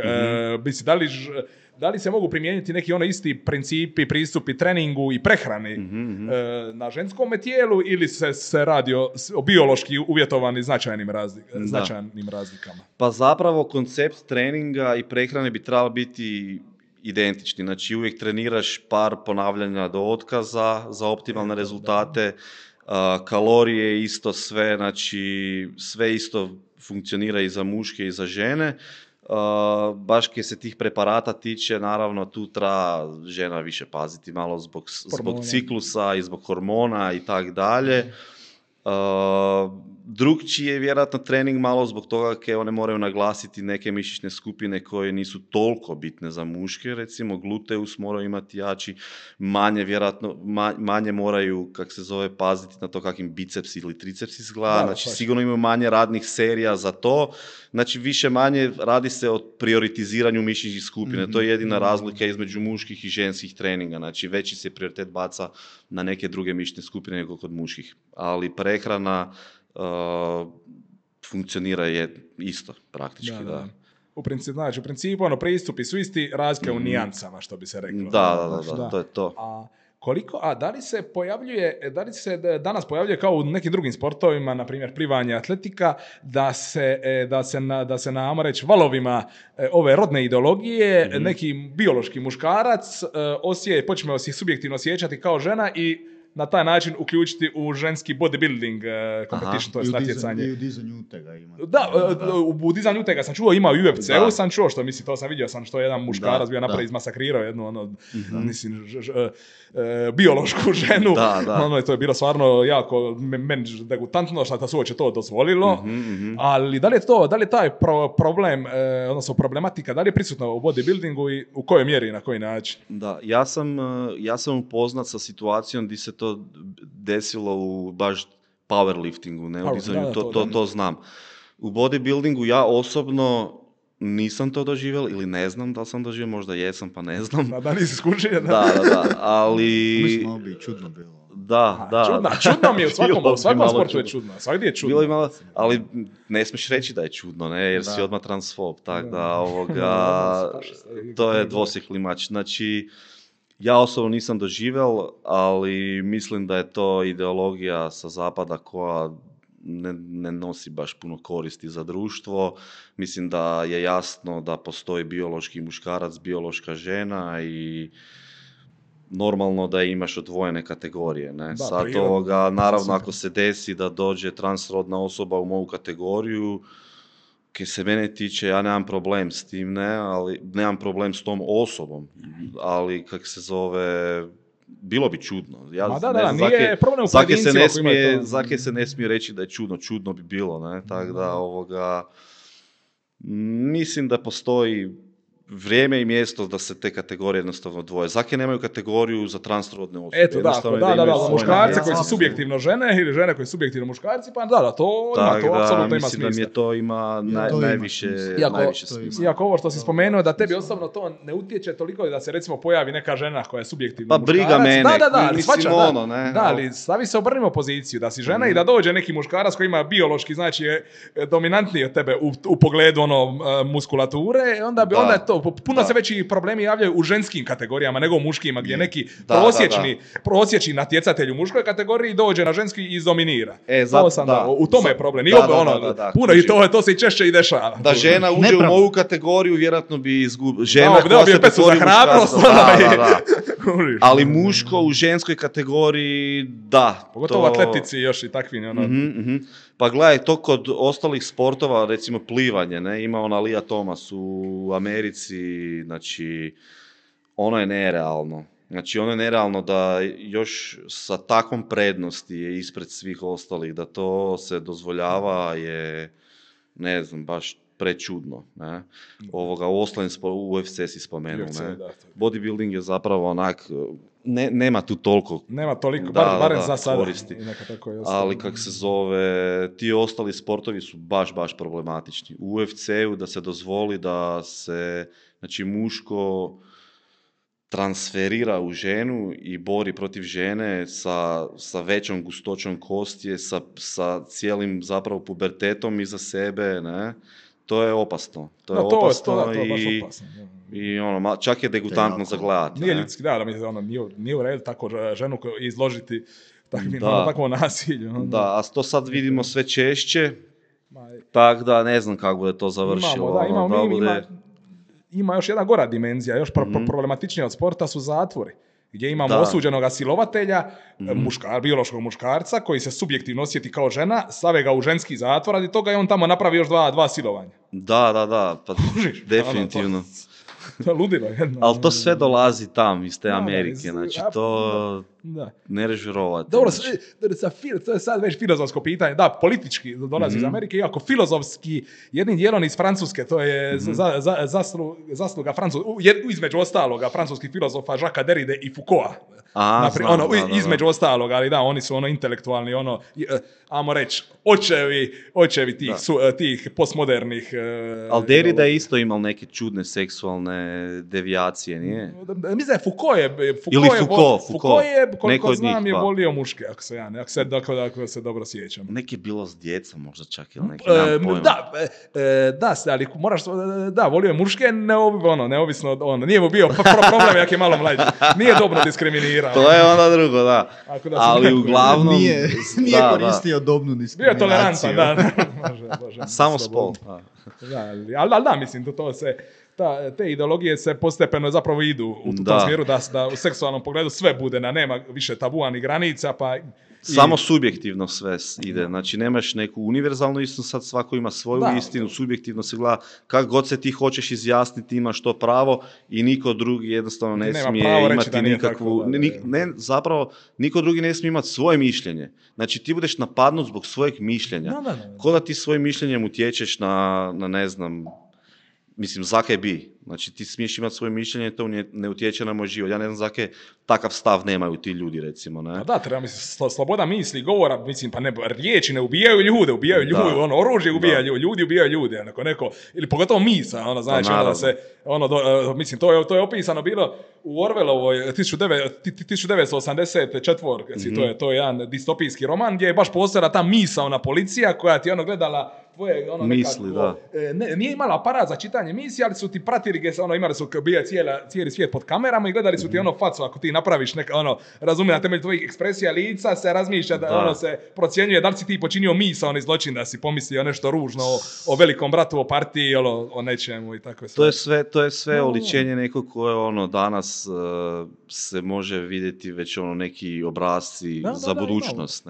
Da li se mogu primijeniti neki isti principi, pristupi treningu i prehrani na ženskom tijelu ili se radi o biološki uvjetovanim značajnim razlikama? Pa zapravo koncept treninga i prehrane bi trebali biti identični. Znači uvijek treniraš par ponavljanja do otkaza za optimalne rezultate, kalorije isto sve, znači sve isto funkcionira i za muške i za žene. baš kad se tih preparata tiče, naravno tu treba žena više paziti malo zbog ciklusa i zbog hormona i tak dalje. Drugčiji je vjerojatno trening malo zbog toga kad one moraju naglasiti neke mišićne skupine koje nisu toliko bitne za muške, recimo gluteus moraju imati jači, manje moraju, kak se zove, paziti na to kakvim biceps ili triceps izgleda, znači sigurno imaju manje radnih serija za to, znači više manje radi se o prioritiziranju mišićnih skupina, to je jedina razlika između muških i ženskih treninga, znači veći se prioritet baca na neke druge mišićne skupine nego kod muških, ali prehrana funkcionira je isto praktički, da. U principu, pristupi su isti, razlike u nijansama, što bi se reklo. Da, to je to. Da li se danas pojavljuje kao u nekim drugim sportovima, na primjer plivanje, atletika, da se na, ajmo reći, valovima ove rodne ideologije neki biološki muškarac počne se subjektivno osjećati kao žena i na taj način uključiti u ženski bodybuilding competition, to je natjecanje. I u dizanju utega ima. U dizanju utega sam čuo, ima u UFC-u, sam čuo što misli, to sam vidio sam što je jedan muškarac bio napravi, izmasakrirao jednu, biološku ženu. To je bilo stvarno jako meni degutantno što se uopće to dozvolilo. Ali da li je taj problem, odnosno problematika, da li je prisutna u bodybuildingu i u kojoj mjeri i na koji način? Da, ja sam upoznat sa situacijom gdje se to desilo u baš powerliftingu, ne, u dizanju, to znam. U bodybuildingu ja osobno nisam to doživjel ili ne znam da li sam doživjel, možda jesam pa ne znam. Da nisi skušio, da, ali... Mislim, bi čudno bilo. Da. Čudno mi je, u svakom sportu je čudno, svakdje je čudno. Malo, ali ne smiješ reći da je čudno, ne, jer si odmah transfob, tako da to je dvosjekli mač. Znači, ja osobno nisam doživjel, ali mislim da je to ideologija sa zapada koja ne nosi baš puno koristi za društvo. Mislim da je jasno da postoji biološki muškarac, biološka žena i normalno da imaš odvojene kategorije. Ne? Sad naravno ako se desi da dođe transrodna osoba u moju kategoriju, kaj se mene tiče, ja nemam problem s tim, ali nemam problem s tom osobom, ali kak se zove, bilo bi čudno. Nije problem u pojedincima koji imaju to. Zake se ne smije reći da je čudno bi bilo, ne? Tako da mislim da postoji vrijeme i mjesto da se te kategorije jednostavno dvoje. Zake nemaju kategoriju za transrodne osobe. Eto, da, muškarci koji su subjektivno žene ili žene koji su subjektivno muškarci, pa to apsolutno ima smisla. Mislim da mi to ima najviše smisla. Iako ovo što si spomenuo, da tebi osobno to ne utječe toliko da se recimo pojavi neka žena koja je subjektivno muškarac. Pa briga mene, mislim ne. Ali stavi se obrnimo poziciju, da si žena i da dođe neki muškarac koji ima biološki, znači je dominantniji od tebe u pogledu muskulature, onda je to puno se veći problemi javljaju u ženskim kategorijama nego u muškima, gdje neki prosječni natjecatelj u muškoj kategoriji dođe na ženski i izdominira. U tome je problem. Puno i to se i češće i dešava. Da žena uđe u moju kategoriju, vjerojatno bi izgubila. Žena koja se pretvori muškarca. Ali muško u ženskoj kategoriji, da. Pogotovo u atletici još i takvi. Pa gledaj, to kod ostalih sportova, recimo plivanje, ne, ima ona Lia Thomas u Americi, znači, ono je nerealno. Znači, ono je nerealno da još sa takvom prednosti je ispred svih ostalih, da to se dozvoljava je, ne znam, baš prečudno. Ne? U ostalim UFC si spomenuo. Ne? Bodybuilding je zapravo onak, nema tu toliko. Nema toliko, barem za sada. Koristi. Ali kak se zove, ti ostali sportovi su baš problematični. U UFC-u da se dozvoli da se, znači, muško transferira u ženu i bori protiv žene sa većom gustoćom kostije, sa cijelim zapravo pubertetom iza sebe, ne? To je opasno. To je opasno i ono, čak je degutantno za gledati. Nije ljudski, nije u redu tako ženu izložiti takvom nasilju. Da, a to sad vidimo sve češće, tako da ne znam kako bude to završilo. Ima još jedna gora dimenzija, još problematičnija od sporta su zatvori. gdje imamo osuđenog silovatelja, biološkog muškarca, koji se subjektivno osjeti kao žena, stave ga u ženski zatvor, radi toga je on tamo napravi još dva silovanja. Da, pa definitivno. To je ludilo jedno. Ali to sve dolazi tam iz te Amerike, znači to ne režurovati. Dobro, to je sad već filozofsko pitanje. Da, politički dolazi iz Amerike, iako filozofski jednim dijelom iz Francuske, to je zasluga između ostaloga francuskih filozofa Jacques Derrida i Foucaulta. Između ostalog, ali da, oni su intelektualni, ajmo reći, očevi tih postmodernih... Ali Derrida je isto imao neke čudne seksualne devijacije, nije? Mislim da je Foucault. Ili Foucault. Foucault je, koliko znam, je volio muške, ako se dobro sjećam. Neki je bilo s djecom, možda čak ili neki, nemam pojma. Ali moraš, volio je muške, neovisno, nije mu bio problem, jak je malo mlađi. Nije dobro diskriminirao. To je ono drugo, da. Ali uglavnom... Nije koristio dobnu diskriminaciju. Bio tolerantan, da. Može, samo spol. Ali da, mislim, to se... Te ideologije se postepeno zapravo idu u tom smjeru da u seksualnom pogledu sve bude, da nema više tabua ni granica, pa... Samo subjektivno sve ide, znači nemaš neku univerzalnu istinu, sad svako ima svoju istinu, subjektivno se gleda kako god se ti hoćeš izjasniti, imaš to pravo i niko drugi jednostavno ne smije imati nikakvu... Zapravo, niko drugi ne smije imati svoje mišljenje. Znači ti budeš napadnut zbog svojeg mišljenja. Ko da ti svojim mišljenjem utječeš na ne znam... Mislim, zakaj bi? Znači, ti smiješ imati svoje mišljenje, to ne utječe na moj život. Ja ne znam zakaj takav stav nemaju ti ljudi, recimo, ne? Da, treba, mislim, sloboda misli, govora, mislim, pa ne, riječi ne ubijaju ljude, oružje ubija ljudi ubijaju ljude, ili pogotovo misa, znači, mislim, to je opisano bilo u Orwellovoj 1984, to je jedan distopijski roman, gdje je baš postojala ta misaona policija koja ti gledala tvoje misli, nije imala aparat za čitanje misli, ali su ti pratili, imali su bio cijeli svijet pod kamerama i gledali su ti facu, ako ti napraviš razumije na temelju tvojih ekspresija lica, se razmišlja, se procjenjuje da li si ti počinio misaoni zločin, da si pomislio nešto ružno o velikom bratu, o partiji, o nečemu i tako sve. To je sve oličenje nekog koje danas se može vidjeti već neki obrasci za budućnost.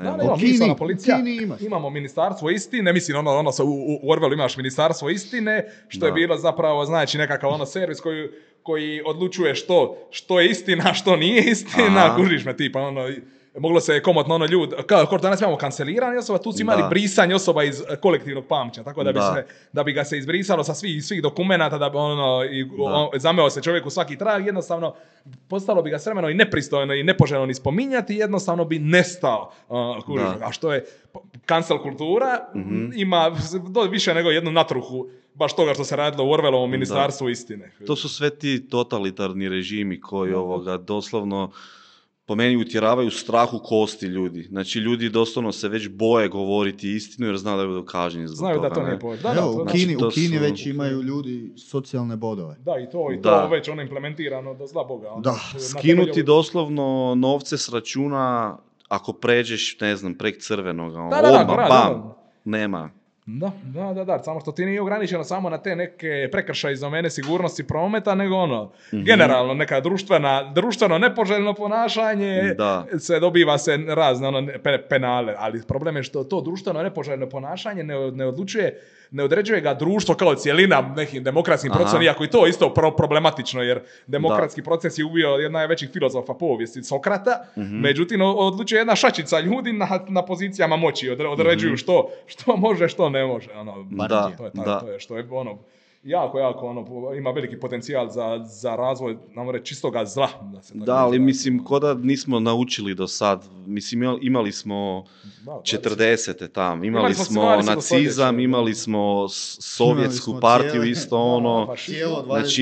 Imamo ministarstvo istine, mislim, u Orwellu imaš ministarstvo istine, što je bilo zapravo, znači, nekakav servis koji odlučuje što je istina, što nije istina, kužiš me tipa, moglo se komotno ljudi, kao danas imamo kanceliranje osoba, tu su imali brisanje osoba iz kolektivnog pamćenja, tako da bi ga se izbrisalo sa svih dokumenata, da bi zameo se čovjek u svaki trag, jednostavno postalo bi ga s vremenom i nepristojno i nepoželjno ni spominjati, jednostavno bi nestao. A što je cancel kultura, ima više nego jednu natruhu baš toga što se radilo u Orwellovom ministarstvu istine. To su sve ti totalitarni režimi koji doslovno po meni utjeravaju strahu kosti ljudi. Znači, ljudi doslovno se već boje govoriti istinu jer znaju da budu kažnjeni zbog toga. Znaju da to nije pođe. U Kini već imaju ljudi socijalne bodove. Da, i to već implementirano do zla Boga. Skinuti doslovno novce s računa ako pređeš, ne znam, prek crvenoga. Bam, nema. Da, samo što ti nije ograničeno samo na te neke prekršaje iz domene sigurnosti prometa, nego generalno neka društveno nepoželjno ponašanje, dobiva se razne penale, ali problem je što to društveno nepoželjno ponašanje ne određuje ga društvo kao cijelina nekim demokratskim procesom, iako i to isto problematično, jer demokratski proces je ubio jedan najvećih filozofa povijesti, Sokrata, međutim odlučuje jedna šačica ljudi na pozicijama moći, određuju što može, što ne može. To je što je jako ima veliki potencijal za razvoj, nam reći, čistoga zla. Ali mislim, ko da nismo naučili do sad, mislim, imali smo 40-te tam, imali smo nacizam, imali smo sovjetsku partiju, isto znači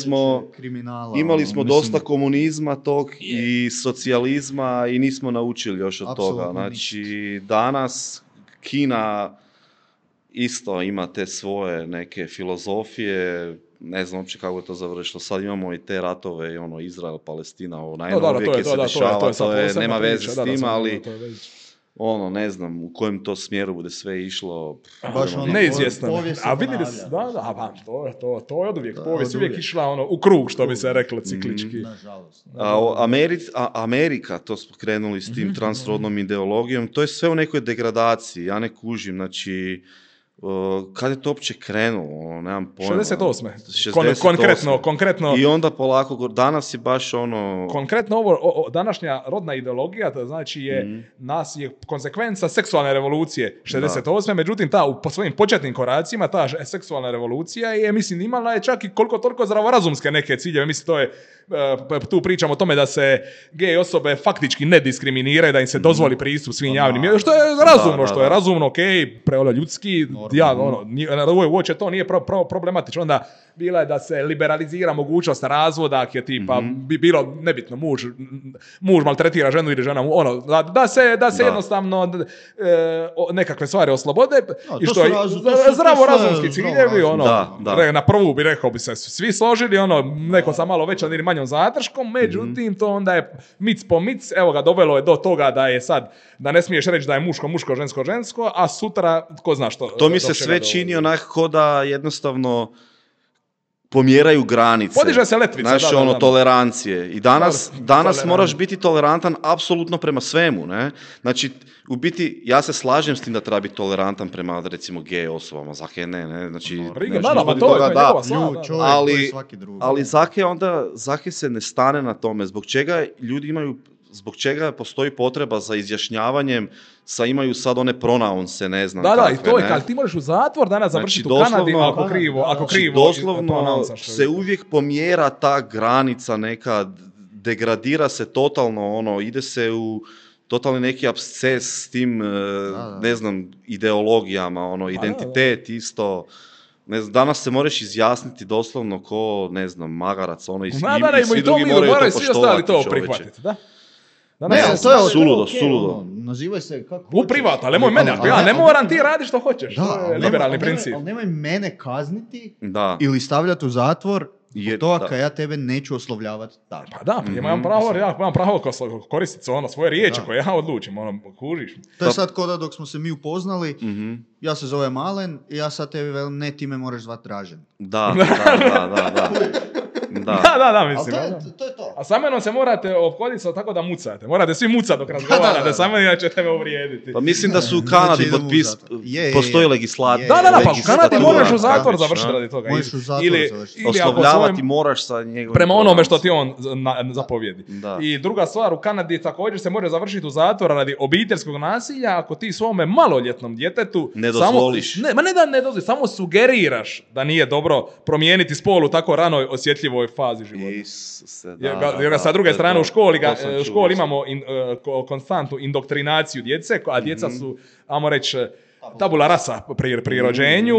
imali smo dosta komunizma tog i socijalizma i nismo naučili još od toga. Znači, danas Kina isto ima te svoje neke filozofije, ne znam uopće kako je to završilo. Sad imamo i te ratove, Izrael, Palestina, najnovije se dešava, to je, nema veze s tim, ali ono, ne znam, u kojem to smjeru bude sve išlo. Baš ono, neizvjesno. povijest se A vidjeli ponavlja. to je od uvijek. Povijest uvijek išla ono, u krug, što bi se reklo, ciklički. Nažalost. Amerika, to smo krenuli s tim transrodnom ideologijom, to je sve u nekoj degradaciji, ja ne kužim, znači, kad je to uopće krenulo, nemam pojma. 68. Konkretno. I onda polako, danas je baš ono... Konkretno današnja rodna ideologija, to znači nas je konsekvenca seksualne revolucije 68. Međutim, po svojim početnim koracima, ta seksualna revolucija je, mislim, imala je čak i koliko toliko zdravorazumske neke ciljeve. Mislim, to je, tu pričamo o tome da se gej osobe faktički ne diskriminiraju, da im se dozvoli pristup svim javnim, što je razumno, što je razumno, ljudski, uopće to nije problematično. Onda bila je da se liberalizira mogućnost razvoda, ako je tipa bilo nebitno muž maltretira ženu ili žena da se jednostavno nekakve stvari oslobode, i što je zdravorazumski ciljevi, na prvu bi rekao bi se svi složili, neko sa malo većom ili manjom zadrškom, međutim to onda je mic po mic, evo ga, dovelo je do toga da je sad, da ne smiješ reći da je muško, žensko, a sutra ko zna što. To mi se sve čini onako da jednostavno pomjeraju granice. Podiže se letvica. Znaš, tolerancije. I danas moraš biti tolerantan apsolutno prema svemu, ne? Znači, u biti, ja se slažem s tim da treba biti tolerantan prema, recimo, gej osobama. Zake ne? Znači, ali Zake se ne stane na tome. Zbog čega postoji potreba za izjašnjavanjem, imaju sad one pronounce, ne znam kakve, i to je, ali ti možeš u zatvor danas završiti u Kanadi, ako krivo doslovno se uvijek pomjera ta granica neka, degradira se totalno, ide se u totalni neki absces s tim, ne znam, ideologijama, identitet isto. Ne znam, danas se moraš izjasniti doslovno ko, ne znam, magarac, i svi drugi moraju to poštovati, čovječe. Ne, to je suludo. Nazivaj se kako u privat, ali nemoj mene, ja ne moram ti raditi što hoćeš. To je liberalni princip. Ali nemoj mene kazniti ili stavljati u zatvor kad ja tebe neću oslovljavati tako. Pa da, imam pravo koristiti svoje riječi koje ja odlučim, kužiš. To je sad koda dok smo se mi upoznali, ja se zovem Alen i ja sad tebi velim, ne, ti me moraš zvati Dražen. Da. Da, mislim. To je to. A sa menom se morate ophoditi tako da mucate. Morate svi mucati dok razgovarate, sa menom ja će tebe uvrijediti. Pa mislim da su u Kanadi postoji legislativa. Da, pa u Kanadi moraš u zatvor završiti radi toga. Možeš u zatvor završiti. Oslovljavati moraš sa njegovim... Prema onome što ti on zapovjedi. I druga stvar, u Kanadi također se može završiti u zatvor radi obiteljskog nasilja ako ti svome maloljetnom djetetu... Ne dozvoliš. Ne da ne dozvoliš, samo sugeriraš da nije dobro promijeniti spol u tako ranoj osjetljivoj fazi života. Jer ga sa druge strane u školi imamo konstantnu indoktrinaciju djece, a djeca su, ajmo reći, tabula rasa pri rođenju,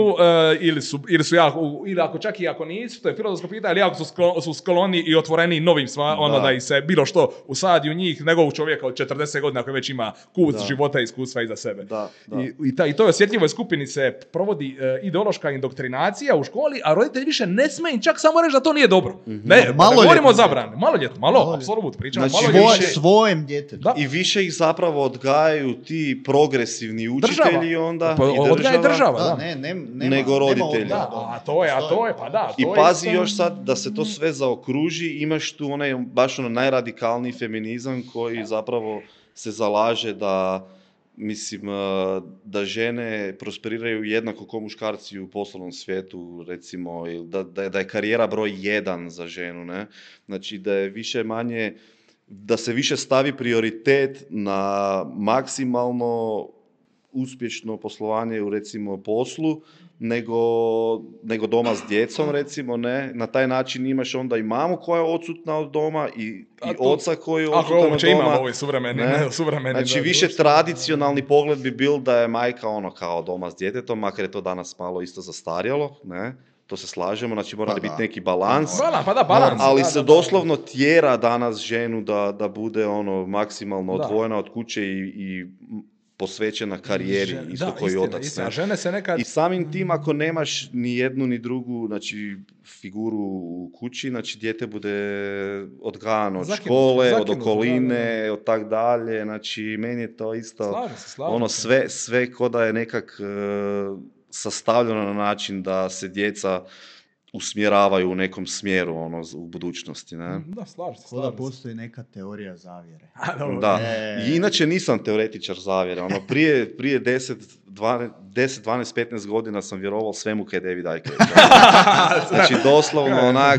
ili ako čak i ako nisu, to je filozofsko pitanje, ali jako su skloni i otvoreni novim stvarima, da ih se bilo što usadi u njih, nego u čovjeka od 40 godina koji već ima života i iskustva iza sebe. I toj osjetljivoj skupini se provodi ideološka indoktrinacija u školi, a roditelji više ne smiju čak samo reći da to nije dobro. Ne, govorimo o zabrani. Maloljetno, apsolutno pričamo. Znači, svojem djetetu. I više ih zapravo odgajaju ti progresivni učitelji, odgaja država, da. Nego roditelji. A to je, pa da. I pazi još sad da se to sve zaokruži, imaš tu baš najradikalniji feminizam koji zapravo se zalaže da, mislim, da žene prosperiraju jednako kao muškarci u poslovnom svijetu, recimo, da je karijera broj 1 za ženu, ne? Znači da je više manje, da se više stavi prioritet na maksimalno uspješno poslovanje u, recimo, poslu, nego doma s djecom, recimo, ne. Na taj način imaš onda i mamu koja je odsutna od doma i oca koji je odsutan od doma. Imamo ovaj suvremeni. Znači, više tradicionalni pogled bi bil da je majka kao doma s djetetom, makar je to danas malo isto zastarjelo, ne. To se slažemo, znači mora biti neki balans. Balans. Ali se doslovno tjera danas ženu da bude maksimalno odvojena od kuće i posvećena karijeri, isto koji otac. Istina. Žene se nekad... I samim tim, ako nemaš ni jednu ni drugu, znači, figuru u kući, znači, dijete bude odgajano od škole, od okoline, od tak dalje, znači, meni je to isto, Slažem se. Sve ko da je nekak sastavljeno na način da se djeca usmjeravaju u nekom smjeru u budućnosti. Ne? Da, slažem se. Da postoji neka teorija zavjere. Da. I inače nisam teoretičar zavjere. Prije 10, 12, 15 godina sam vjerovao svemu kaj je David Icke. Znači, doslovno onak...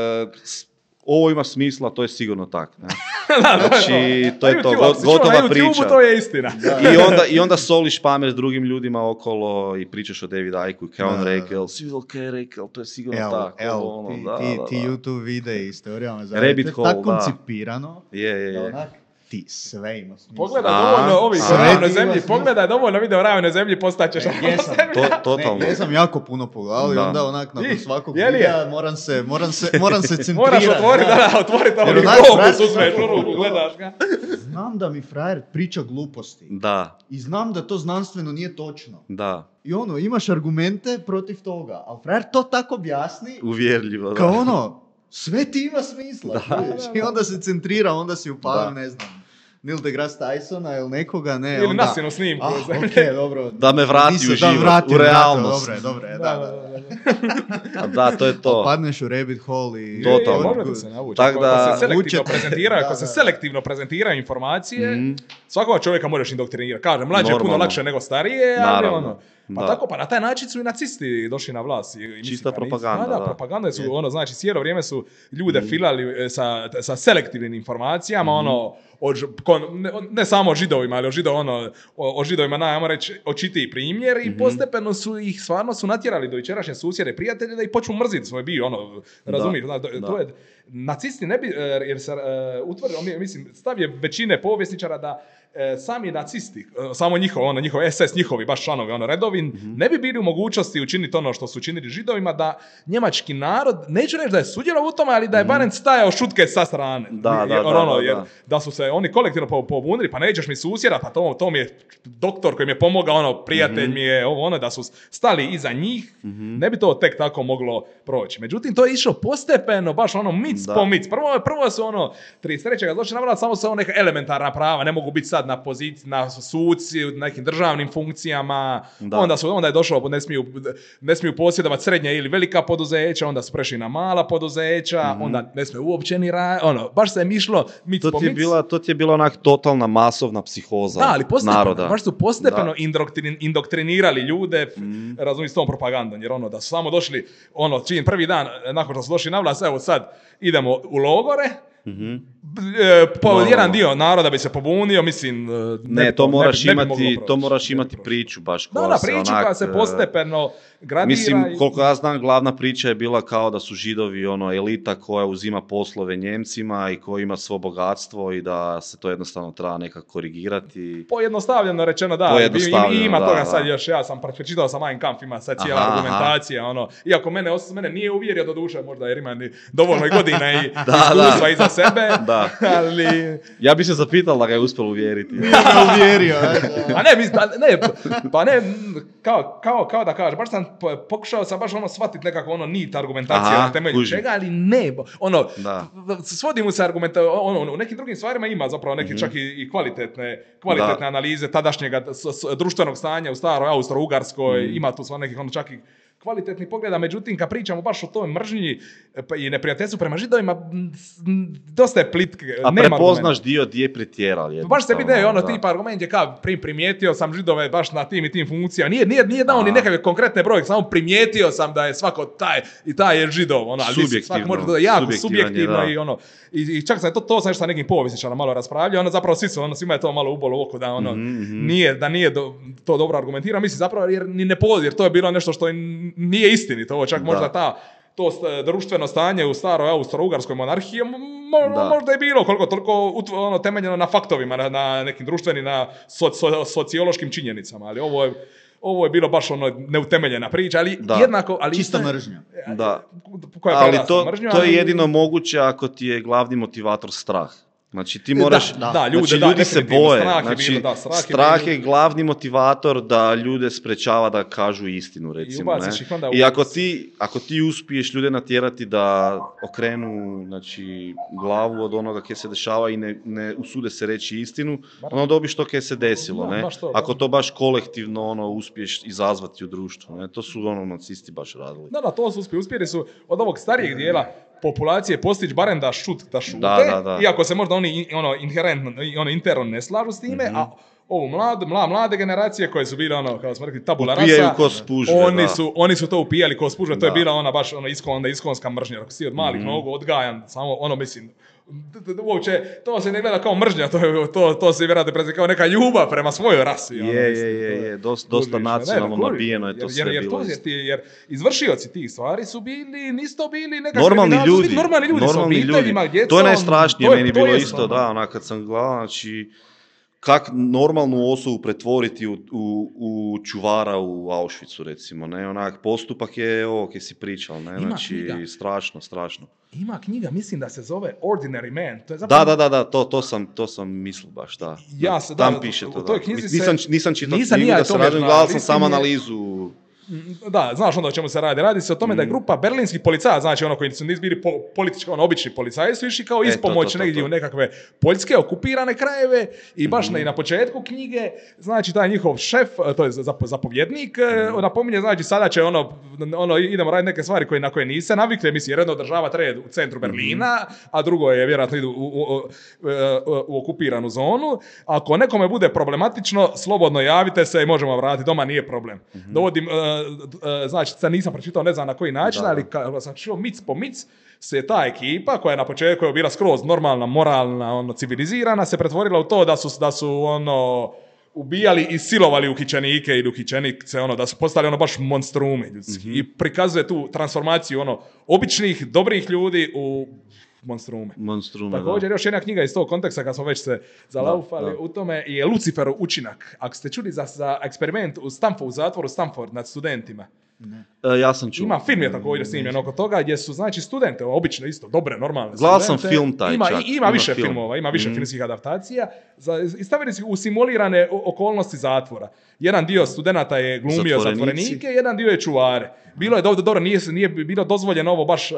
ovo ima smisla, to je sigurno tak. Ne? Znači, to je to, gotova priča. To je istina. I onda soliš pamet s drugim ljudima okolo i pričaš o David Icke-u, kaj on rekao, svi ok rekao, to je sigurno tako. Ti YouTube videi s teorijama Rabbit Hole, tako koncipirano, je. onak, ti sve ima smisla. Pogledaj dovoljno ovih Raju na zemlji, pogledaj dovoljno video Raju na zemlji, postaćeš totalno. Jesam jako puno pogledao i onda onak nakon svakog videa moram se centrirati. Moraš otvoriti ovaj globus, uzmeš u ruku, gledaš ga. Znam da mi frajer priča gluposti. Da. I znam da to znanstveno nije točno. Da. I imaš argumente protiv toga, ali frajer to tako objasni. Uvjerljivo, da. Kao sve ti ima smisla. I onda se centrira, onda si upalim, ne znam, Neil deGrasse Tysona ili nekoga, ne. Ili nasinu snimku. Ok, dobro. Da me vrati u život, u realnost. Dobre, da, to je to. Padneš u rabbit hole i... Totalno. Možete se navući. Ako se selektivno prezentira informacije, svakoga čovjeka možeš indoktrinirati. Kažem, mlađe je puno lakše nego starije, ali Pa na taj način su i nacisti došli na vlast. Čista propaganda. Propaganda su, znači, cijelo vrijeme su ljude filali sa selektivnim informacijama, ne samo o židovima, ali o židovima, ajmo reći, očitiji primjer i postepeno su ih stvarno natjerali do jučerašnje susjede prijatelje da ih počnu mrziti svoj bio, razumiješ, to je, nacisti ne bi, jer se utvrdio, mislim, stav je većine povjesničara da sami nacisti, samo njihov SS, njihovi baš članovi, redovi, ne bi bili u mogućnosti učiniti ono što su učinili židovima, da njemački narod, neću reći da je sudjelovao u tome, ali da je barem stajao šutke sa strane. Da su se oni kolektivno pobunili, pa nećeš mi susjeda, pa to mi je doktor koji mi je pomogao, prijatelj mi je, da su stali iza njih, ne bi to tek tako moglo proći. Međutim, to je išlo postepeno, baš mic po mic. Prvo su 33. došli na vlast, samo su neka elementarna prava, ne mogu biti sad na poziciji, na suci, u nekim državnim funkcijama, onda je došlo, ne smiju posjedovati srednja ili velika poduzeća, onda su prešli na mala poduzeća, onda ne smiju uopće ni baš se je mišlo mic po mic. To ti je bila onak totalna masovna psihoza naroda. Baš su postepeno indoktrinirali ljude, razumiju s tom propagandom, jer da su samo došli, čim prvi dan nakon što su došli na vlast, evo sad idemo u logore, jedan dio naroda bi se pobunio, mislim... To moraš imati priču baš koja se priču koja se postepeno gradira. Mislim, koliko ja znam, glavna priča je bila kao da su Židovi elita koja uzima poslove Njemcima i koja ima svo bogatstvo i da se to jednostavno treba nekako korigirati. Pojednostavljeno rečeno, da. Ima toga sad još, ja sam pročitao sam Mein Kampf, ima sad cijela argumentacija, iako mene nije uvjerio do duše, možda jer ima dovoljno godina i iskustva iza sebe. Da. Ali... Ja bi se zapitala da ga je uspjelo uvjeriti. Uvjerio. Kao da kažeš, baš sam pokušao sam baš shvatiti nekako nit argumentacije na temelju čega, ali ne. Svodi mu se argumentacija, u nekim drugim stvarima ima zapravo neke čak i kvalitetne analize tadašnjega društvenog stanja u staroj Austro-Ugarskoj, ima tu sva nekih čak i kvalitetnih pogleda, međutim, kad pričamo baš o toj mržnji i neprijateljstvu prema Židovima, dosta je plitke. A prepoznaš dio gdje je pretjerali. Baš se vide, tipa argument je kao primijetio sam Židove baš na tim i tim funkcijama. Nije dao ni nekakve konkretne brojke, samo primijetio sam da je svako taj je Židov. Svako može da je jako subjektivno i čak sam to sam još sa nekim povjesničarima malo raspravljao, zapravo svima je to malo ubolo u oko da nije to dobro argumentirano. Mislim zapravo jer ni ne pozi, jer to je bilo nešto što nije istinito, ovo čak možda to društveno stanje u staroj Austro-Ugarskoj monarhiji možda je bilo koliko toliko temeljeno na faktovima, na nekim društvenim, na sociološkim činjenicama, ali ovo je bilo baš neutemeljena priča, ali jednako... Čista mržnja. Da. Ali to je jedino moguće ako ti je glavni motivator strah. Znači ti moraš, ljudi se boje. Znači, strah je glavni motivator da ljude sprečava da kažu istinu, recimo. I ako ti uspiješ ljude natjerati da okrenu, znači, glavu od onoga kje se dešava i ne usude se reći istinu, onda dobiš to kje se desilo. Ne? Ako to baš kolektivno uspiješ izazvati u društvu. Ne? To su nacisti baš radili. Da, to su uspjeli su od ovog starijeg dijela populacije postići barem da šute, iako se možda oni interno ne slažu s time, a ovu mlade generacije koje su bile kao smo rekli, tabula rasa, oni su to upijali ko spužve, to je bila ona baš iskonska mržnja, ako si od malih nogu odgajan, samo mislim, uopće, to se ne gleda kao mržnja, to se vjerojatno prezira kao neka ljubav prema svojoj rasi. Je, dosta nacionalno nabijeno je to sve bilo. Jer izvršioci tih stvari su bili, nisu to bili nekakvi normalni ljudi s obiteljima, djecom. To je najstrašnije, meni bilo isto, kad sam gledao, znači, kak normalnu osobu pretvoriti u čuvara u Auschwitzu, recimo, ne, postupak je ovo kje si pričao, ne, znači, strašno. Ima knjiga, mislim da se zove Ordinary Man. To je zapravo... Da, to sam mislil baš, da. Tam piše to, da. Nisam čitao knjigu da se radim, gledao sam samo analizu. Da, znaš onda o čemu se radi. Radi se o tome da je grupa berlinskih policaja, znači koji su nisu bili politički, obični policaji su išli kao ispomoć negdje u nekakve poljske okupirane krajeve i baš i na početku knjige, znači taj njihov šef, to je zapovjednik, napominje, znači sada će idemo raditi neke stvari na koje niste navikli, mislim, jedno održavati red u centru Berlina, a drugo je vjerojatno idu u okupiranu zonu. Ako nekome bude problematično, slobodno javite se i možemo vratiti doma, nije problem. Dovodim znači, sad nisam pročitao, ne znam na koji način, ali sam čuo mic po mic, se ta ekipa, koja je na početku je bila skroz normalna, moralna, civilizirana, se pretvorila u to da su ubijali i silovali uhićenike ili uhićenice, da su postali baš monstrumi ljudski. I prikazuje tu transformaciju običnih, dobrih ljudi u monstrume. Također, još jedna knjiga iz tog konteksta, kad smo već se zalaufali u tome, je Luciferov učinak. Ako ste čuli za eksperiment u zatvoru Stanford nad studentima. Ja sam čuo. Ima film je također snimljen oko toga, gdje su, znači, studente, obično isto, dobre, normalne studente. Gledao sam film taj čak. Ima više filmova, ima više filmskih adaptacija. I stavili su u simulirane okolnosti zatvora. Jedan dio studenata je glumio zatvorenike, jedan dio je čuvare. Bilo je dobro, nije bilo dozvoljeno ovo baš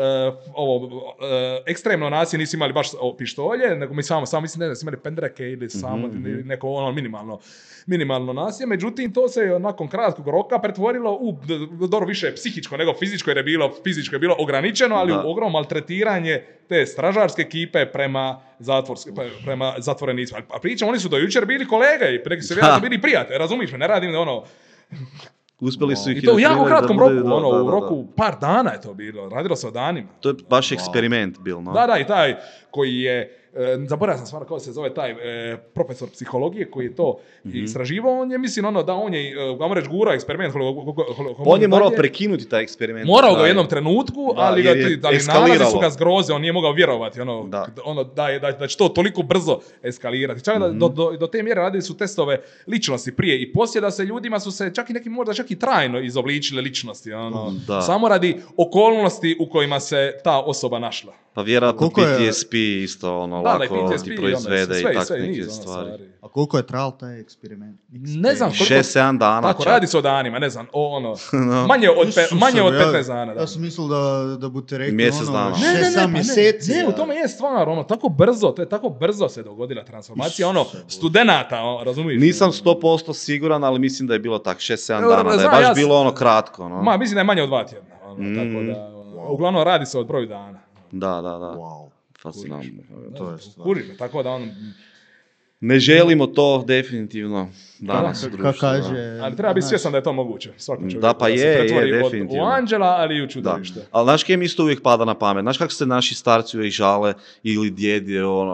ekstremno nasilje, nisu imali baš pištolje, nego mi samo mislim da su imali pendreke ili samo neko minimalno nasilje. Međutim, to se nakon kratkog roka pretvorilo u dobro više psihičko nego fizičko, jer je bilo fizičko je bilo ograničeno, ali u ogromno maltretiranje te stražarske ekipe prema zatvorenicima. A pričam, oni su do jučer bili kolege i neki su vjerojatno bili prijatelji, razumiješ me, ne radim da uspjeli su ih i to u jako kratkom roku, u roku par dana je to bilo, radilo se o danima. To je baš eksperiment bil, no? Da, i taj koji je, zaboravio sam stvarno kako se zove taj profesor psihologije koji je to istraživao, on je, mislim, on je, gledamo reći, gura eksperiment. On je morao prekinuti taj eksperiment. Morao ga u jednom trenutku, ali nalazi su ga zgroze, on nije mogao vjerovati, da će to toliko brzo eskalirati. Čak do te mjere radili su testove ličnosti prije i poslije, da se ljudima su se čak i neki možda čak i trajno izobličile ličnosti, samo radi okolnosti u kojima se ta osoba našla. Pa vjerojatno PTSP isto lako ti proizvede i takve neke stvari. A koliko je trajal taj eksperiment? Ne znam. 6-7 dana. Tako, radi se o danima, ne znam. Manje od 15 dana. Ja sam mislil da budete rekli mjesec dana. 6 mjeseci. Ne, u tome je stvar, tako brzo se dogodila transformacija, studenata, razumiješ? Nisam 100% siguran, ali mislim da je bilo tak 6-7 dana, da je baš bilo kratko. Mislim da je manje od 2 tjedna. Tako da, uglavnom radi se od broju dana. Da. Wow. Fascinantno. Kužite, tako da ne želimo to definitivno danas u društvu. Ali treba biti svjesan da je to moguće. Svako čovjek da, pa je definitivno. U anđela, ali i u čudovište. Ali znaš kje mi isto uvijek pada na pamet? Znaš kako se naši starci uvijek žale ili djedi,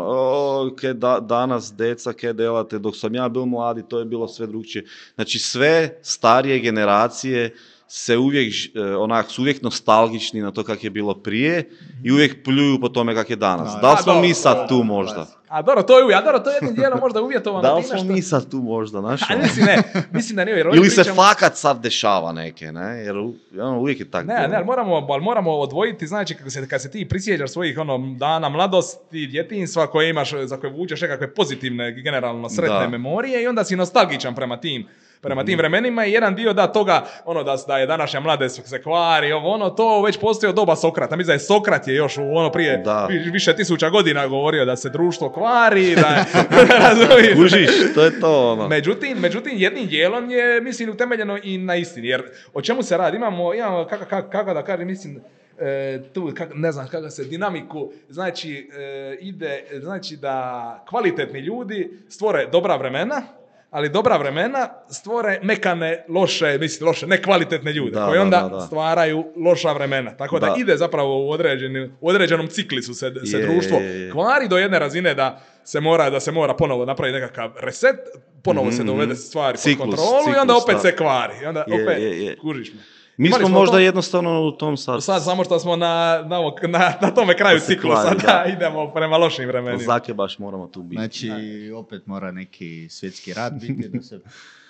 danas deca, kje delate, dok sam ja bil mladi, to je bilo sve drugčije. Znači sve starije generacije su uvijek nostalgični na to kak je bilo prije i uvijek pljuju po tome kak je danas. Da li smo mi sad tu možda? A dobro, to je jednim dijelom možda uvjetovano. Da li smo mi sad tu možda, znaš? Mislim da nije. Ili se fakat sad dešava neke, ne? Jer uvijek je tako. Ne, ali moramo odvojiti, znači kad se ti prisjećaš svojih dana mladosti, djetinjstva koje imaš, za koje vučeš nekakve pozitivne, generalno sretne memorije i onda si nostalgičan prema tim vremenima i jedan dio toga, da je današnja mladost se kvari, to već postoji od doba Sokrata. Mislim da je Sokrat je još prije više tisuća godina govorio da se društvo kvari, da je, kužiš, to je to. Međutim, jednim dijelom je, mislim, utemeljeno i na istini, jer o čemu se radi? Imamo kako da kažem, mislim, tu, ne znam kako se dinamiku, znači da kvalitetni ljudi stvore dobra vremena, ali dobra vremena stvore mekane, loše, nekvalitetne ljude, koji onda stvaraju loša vremena. Tako da ide zapravo u određenom ciklisu se društvo kvari do jedne razine da se mora ponovo napraviti nekakav reset, ponovo se dovede stvari pod kontrolu i onda opet se kvari. I onda opet kužiš me. Mi smo možda jednostavno u tom sad. Sad samo što smo na tome kraju ciklusa, da idemo prema lošim vremenima. Zake baš moramo tu biti. Znači, opet mora neki svjetski rat biti da se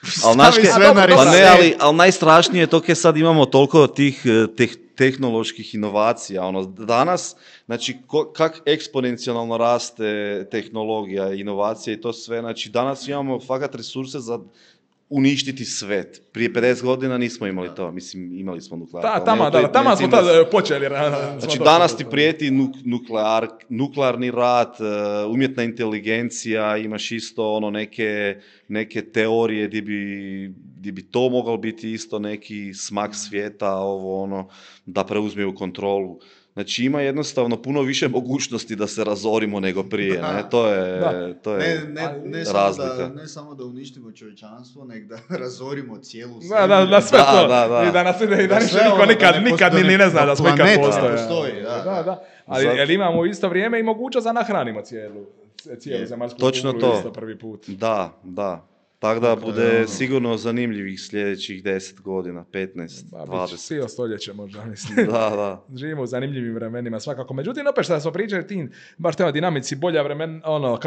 ali najstrašnije je to kad sad imamo toliko tih tehnoloških inovacija. Danas, znači, kak eksponencijalno raste tehnologija, inovacija i to sve. Znači, danas imamo fakat resurse za uništiti svet. Prije 50 godina nismo imali to. Mislim, imali smo nuklearku. Tamo smo tad počeli. Znači, danas ti prijeti nuklearni rat, umjetna inteligencija, imaš isto neke teorije gdje bi to moglo biti isto neki smak svijeta, da preuzme u kontrolu. Znači, ima jednostavno puno više mogućnosti da se razorimo nego prije. Ne? To je razlika. Ne samo da uništimo čovječanstvo, nego da razorimo cijelu zemlju. Da, sve to. I da niko nikad ni ne zna da smo ikad postoje. Ali imamo u isto vrijeme i mogućnost da nahranimo cijelu zemaljsku kuglu isto prvi put. Da. Tako da bude sigurno zanimljivih sljedećih 10 godina, 15, 20. Cijelo stoljeće možda, mislim. Da. Živimo u zanimljivim vremenima svakako. Međutim, opet što smo pričali tim, baš tema dinamici, bolja vremena,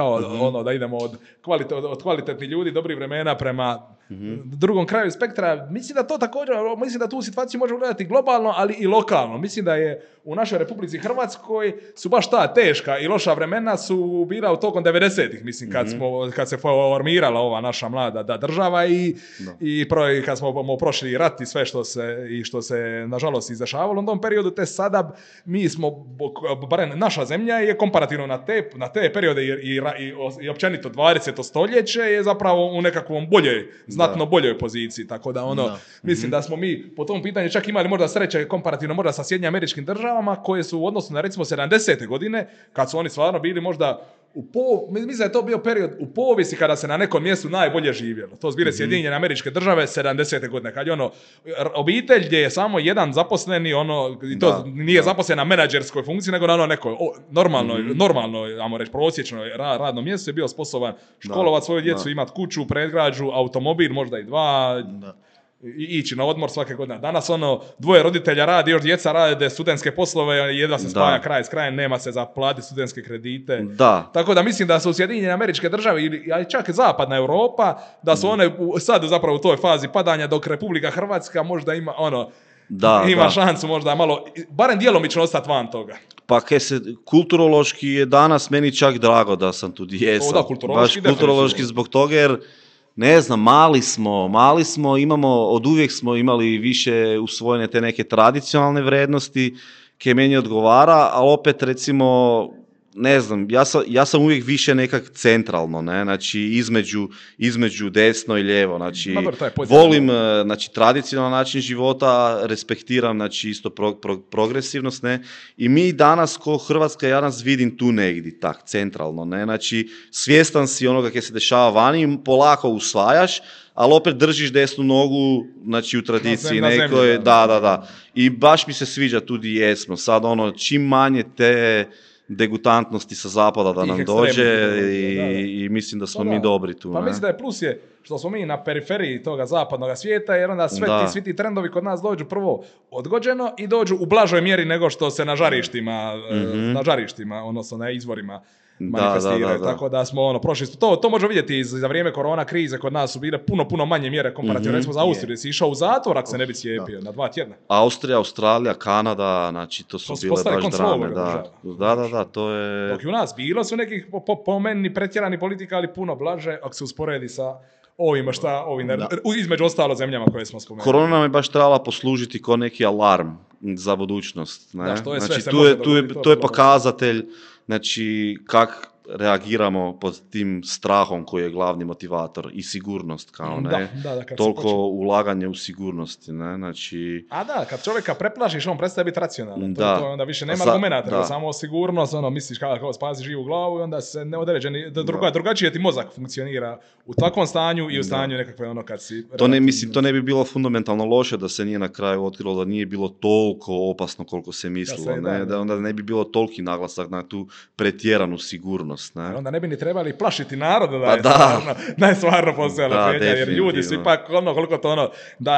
da idemo od kvalitetnih ljudi, dobrih vremena prema drugom kraju spektra. Mislim da to također, da tu situaciju možemo gledati globalno, ali i lokalno. Mislim da je u našoj Republici Hrvatskoj su baš ta teška i loša vremena su bila u tokom 90-ih, mislim, kad se formirala ova naša mlada država i kad smo prošli rat i sve što se nažalost izdešavalo u tom periodu, te sada mi smo, barem naša zemlja je komparativno na te periode i općenito 20. stoljeće je zapravo u nekakvom znatno boljoj poziciji, tako da mislim da smo mi po tom pitanju čak imali možda sreće komparativno možda sa Sjedinjenim Američkim Državama koje su u odnosu na recimo 70. godine, kad su oni stvarno bili možda mislim da je to bio period u povijesti kada se na nekom mjestu najbolje živjelo. To su bile Sjedinjene Američke Države 70. godine, kad je obitelj gdje je samo jedan zaposleni, i to nije zaposlen na menadžerskoj funkciji, nego na nekoj normalno, ajmo reći, prosječnoj radnom mjestu je bio sposoban školovati svoju djecu, imati kuću, predgrađu, automobil, možda i dva, i ići na odmor svake godine. Danas dvoje roditelja radi, još djeca rade studentske poslove, jedva se spaja kraj s krajem, nema se za platiti studentske kredite. Tako da mislim da su Sjedinjene Američke Države, ali čak zapadna Europa, da su one sad zapravo u toj fazi padanja, dok Republika Hrvatska možda ima ima šansu možda malo, barem djelomično ostati van toga. Pa kulturološki je danas meni čak drago da sam tu gdje jesam. Kulturološki zbog toga jer ne znam, mali smo, od uvijek smo imali više usvojene te neke tradicionalne vrijednosti, koje meni odgovara, ali opet recimo, ne znam, ja sam uvijek više nekak centralno, ne, znači između desno i lijevo, znači volim tradicionalan način života, respektiram znači isto progresivnost, ne, i mi danas ko Hrvatska, ja nas vidim tu negdje, tak, centralno, ne, znači svjestan si onoga kaj se dešava vani, polako usvajaš, ali opet držiš desnu nogu, znači u tradiciji nekoj, da, i baš mi se sviđa tu gdje jesmo, sad čim manje te degutantnosti sa zapada da nam dođe i mislim da smo mi dobri tu. Pa mislim da je plus je što smo mi na periferiji toga zapadnog svijeta, jer onda svi ti trendovi kod nas dođu prvo odgođeno i dođu u blažoj mjeri nego što se na žarištima, odnosno na izvorima manifestiraju. Tako da smo prošli. To možemo vidjeti za vrijeme korona krize, kod nas su bile puno manje mjere komparativno. Recimo za Austriju, si išao u zatvor ako se ne bi cijepio na 2 tjedna. Austrija, Australija, Kanada, znači to su bile baš drame. Da, to je... Dok i u nas bilo su nekih po meni pretjerani politika, ali puno blaže ako se usporedi sa ovima između ostalo zemljama koje smo spomenuli. Korona nam je baš trebala poslužiti kao neki alarm za budućnost. Ne? Da, što je znači, sve to je pokazatelj, znači, kak reagiramo pod tim strahom koji je glavni motivator i sigurnost, kao ne. Toliko ulaganje u sigurnosti, ne, znači... Kad čovjeka preplašiš, on prestaje biti racionalan. To onda više nema argumenata, samo sigurnost, misliš kao spasi živu glavu i onda se neodređeni, drugačije ti mozak funkcionira u takvom stanju i u stanju nekakve kad si... To ne bi bilo fundamentalno loše da se nije na kraju otkrilo da nije bilo toliko opasno koliko se mislilo, da onda ne bi bilo toliki naglasak na tu pretjeranu sigurnost. Ne? Onda ne bi ni trebali plašiti narod da je stvarno postojala prijetnja, jer ljudi su ipak koliko to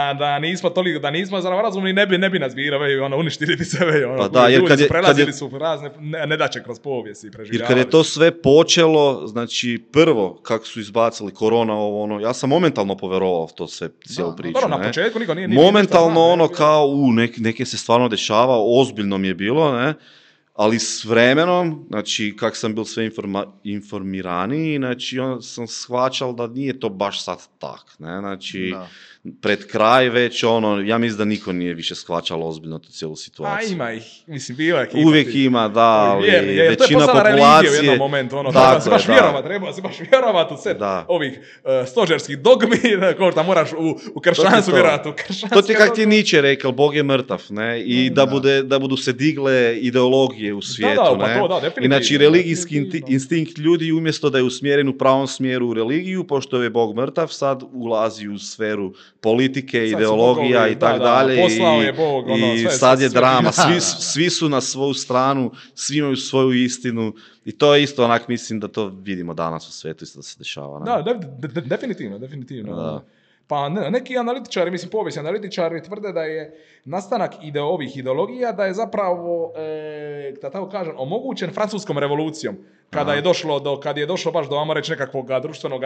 da nismo zdravorazumni ne bi nas bilo, uništili bi se ljudi su prelazili su razne nedaće kroz povijest i preživljavali. Jer kad je to sve počelo, znači prvo kako su izbacili korona, ja sam momentalno poverovao v to sve cijelu priču. Na početku niko nije momentalno kao neke se stvarno dešava, ozbiljno mi je bilo, ne? Ali s vremenom, znači, kak sam bil sve informiraniji, znači, sam shvaćal da nije to baš sad tak, ne, znači, pred kraj već, ja mislim da niko nije više shvaćalo ozbiljno tu cijelu situaciju. Ima ih, mislim, bila ekipa. Uvijek ima, da, ali većina populacije... To je u jednom momentu, treba se baš vjerovat u set ovih stožerskih dogmi, da moraš u kršćanstvu vjerovati u kršćanske. To ti kak ti je Nietzsche rekao, Bog je mrtav, ne, i da budu se digle ideologije u svijetu, ne. Inači, religijski instinkt ljudi umjesto da je usmjeren u pravom smjeru u religiju, pošto je Bog mrtav, sad ulazi u sferu politike, ideologija i tako dalje. Poslao je Bog, i sad je drama. Svi su na svoju stranu, svi imaju svoju istinu i to je isto onak, mislim da to vidimo danas u svijetu isto da se dešava. Ne? Da, definitivno. Da. Pa neki analitičari, povijesni analitičari tvrde da je nastanak ovih ideologija da je zapravo, da tako kažem, omogućen francuskom revolucijom. Kada je došlo baš do, ajmo reći, nekakvog društvenog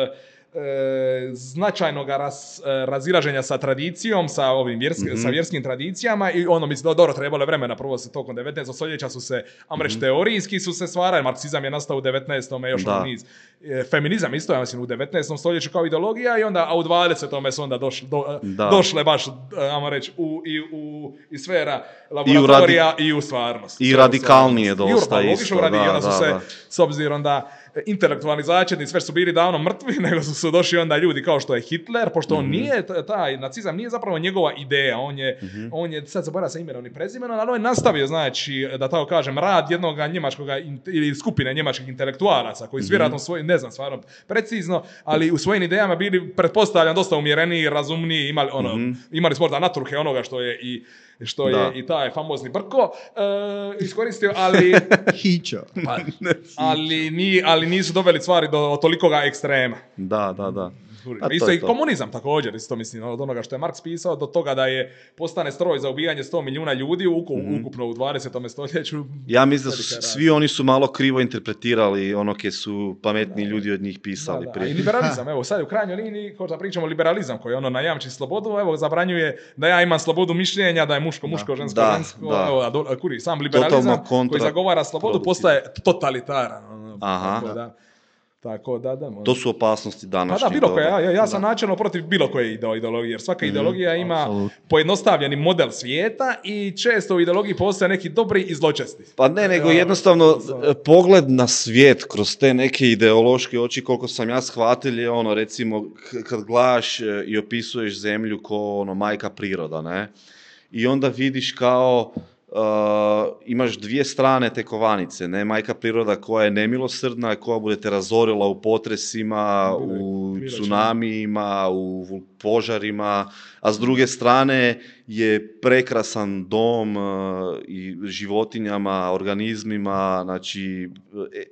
značajnog razilaženja sa tradicijom, sa ovim sa vjerskim tradicijama i mislim dobro trebalo je vremena, prvo se tokom 19. stoljeća su se, ajmo reći, teorijski su se stvarali, marksizam je nastao u 19. još niz. Feminizam isto, ja mislim, u 19. stoljeću kao ideologija i onda, a u 20. su onda došle baš, ajmo reći, i sfera laboratorija i u stvarnost. I radikalnije dosta isto. Onda su se, s obzirom da intelektualni začetnici sve su bili davno mrtvi, nego su došli onda ljudi kao što je Hitler, pošto on nije, taj nacizam nije zapravo njegova ideja, on je sad zaboravio sa imenom i prezimenom, ali on je nastavio, znači, da tako kažem, rad jednog njemačkog ili skupine njemačkih intelektualaca, koji su vjerojatno svoji, ne znam stvarno precizno, ali u svojim idejama bili, pretpostavljam, dosta umjereniji, razumniji, imali smo možda natruhe onoga što je i taj famozni Brko iskoristio, ali Hićo. ali nisu doveli stvari do tolikoga ekstrema. Da. Isto i komunizam također, isto mislim, od onoga što je Marks pisao, do toga da postane stroj za ubijanje 100 milijuna ljudi ukupno u 20. stoljeću. Ja mislim da svi oni su malo krivo interpretirali ono ke su pametni ljudi od njih pisali prije. I liberalizam, evo sad u krajnjoj liniji, kao da pričamo liberalizam koji najamči slobodu, evo zabranjuje da ja imam slobodu mišljenja, da je muško, žensko, sam liberalizam koji zagovara slobodu postaje totalitaran. Tako da. To su opasnosti današnjeg. Bilo koje. Ja sam načelno protiv bilo koje ideologije, jer svaka ideologija ima pojednostavljeni model svijeta i često u ideologiji postoje neki dobri i zločesti. Pa ne, nego jednostavno pogled na svijet kroz te neke ideološke oči, koliko sam ja shvatil, je recimo, kad gledaš i opisuješ zemlju ko majka priroda, ne? I onda vidiš kao imaš dvije strane te kovanice, ne, majka priroda koja je nemilosrdna, koja bude te razorila u potresima, u tsunamijima, u požarima, a s druge strane je prekrasan dom i životinjama, organizmima, znači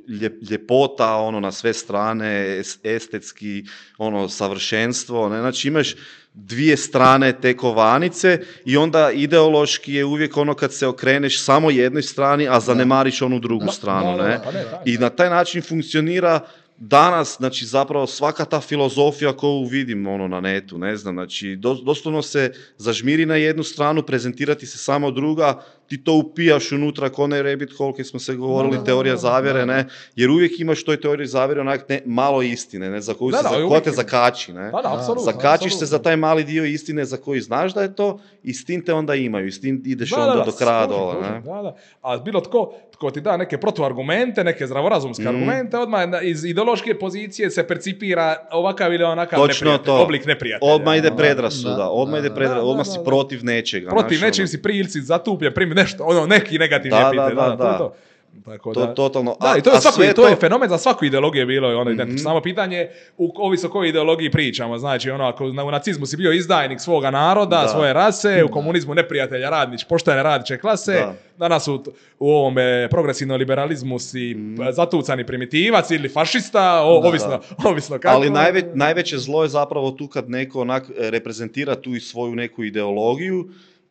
ljepota, ono, na sve strane, estetski, ono, savršenstvo, ne? Znači imaš dvije strane te kovanice i onda ideološki je uvijek ono kad se okreneš samo jednoj strani, a zanemariš onu drugu stranu, ne? I na taj način funkcionira danas, znači zapravo svaka ta filozofija koju vidim ono na netu, ne znam, znači doslovno se zažmiri na jednu stranu, prezentirati se samo druga, ti to upijaš unutra ko onaj rabbit hole koji smo se govorili, teorija zavjere, ne, jer uvijek imaš toj teoriji zavjere onak malo istine, ne, za koju ko te zakači, ne, zakačiš se za taj mali dio istine za koji znaš da je to i s tim te onda imaju, i s tim ideš onda do kraja dole, ne. A bilo tko ti da neke protuargumente, neke zdravorazumske argumente, odmah iz ideološke pozicije se percipira ovakav ili onakav oblik neprijatelja. Odmah ide predrasuda, odmah si protiv nečega. Protiv nečeg si prilci zatupljen, primi nešto, ono, neki negativni epite. To. Tako da, totalno. Da, i to je fenomen za svaku ideologiju bilo, ono, samo pitanje ovisno o kojoj ideologiji pričamo, znači ono, ako u nacizmu si bio izdajnik svoga naroda, svoje rase, u komunizmu neprijatelja poštene radničke klase, danas u ovom progresivnom liberalizmu si zatucani primitivac ili fašista, ovisno kako. Ali najveće zlo je zapravo tu kad neko reprezentira tu i svoju neku ideologiju,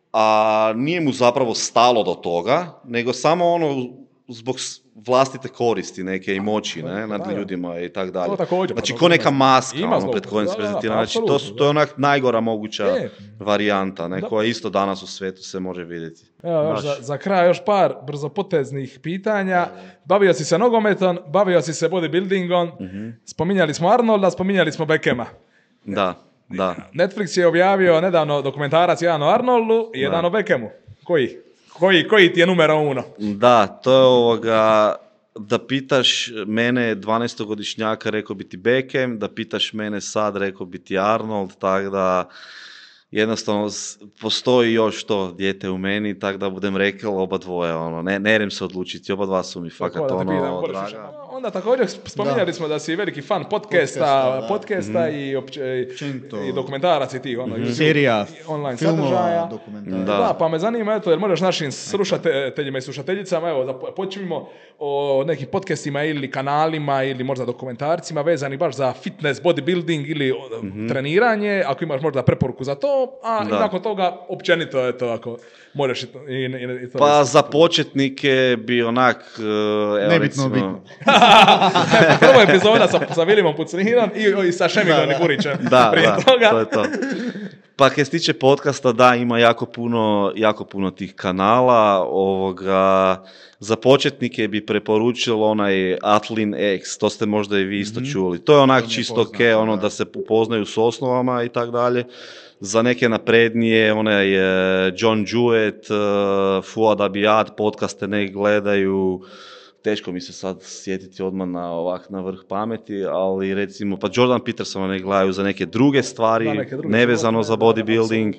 a nije mu zapravo stalo do toga, nego samo ono zbog vlastite koristi neke i moći, ne, nad ljudima i tak dalje. Znači, ko neka maska pred kojim se prezentira. Znači, to je onak najgora moguća varijanta, ne, koja isto danas u svijetu se može vidjeti. Evo, za kraj još par brzopoteznih pitanja. Bavio si se nogometom, bavio si se bodybuildingom, spominjali smo Arnolda, spominjali smo Beckhama. Da. Netflix je objavio nedavno dokumentarac jedan o Arnoldu i jedan o Beckhamu. Koji ti je numero uno? Da, to je da pitaš mene 12-godišnjaka, rekao bi ti Beckham, da pitaš mene sad, rekao bi ti Arnold, tako da jednostavno postoji još to dijete u meni, tako da budem rekao oba dvoje, ono, ne idem se odlučiti, oba dva su mi fakat ono draga. Onda također spominjali smo da si veliki fan podcasta i dokumentarac i tih serija, online filmova, sadržaja. dokumentara. Da, pa me zanima, eto, jer možeš našim slušateljima i slušateljicama, evo, počnimo o nekim podcastima ili kanalima ili možda dokumentarcima vezani baš za fitness, bodybuilding ili treniranje, ako imaš možda preporuku za to, a i nakon toga općenito je to ako možeš i to. Pa za početnike bi onak... nebitno bitno. Prva epizoda sa Vilimom Pucninom i sa Šemigom Nikurićem. Da, to je to. Pa kad se tiče podcasta, da, ima jako puno tih kanala. Za početnike bi preporučilo onaj Atlin X, to ste možda i vi isto čuli. To je onak čisto da se upoznaju s osnovama i tak dalje. Za neke naprednije, onaj John Jewett, Fuad Abiyad, podcaste ne gledaju. Teško mi se sad sjetiti odmah na vrh pameti, ali recimo, pa Jordan Petersona ne gledaju za neke druge stvari, nevezano za bodybuilding.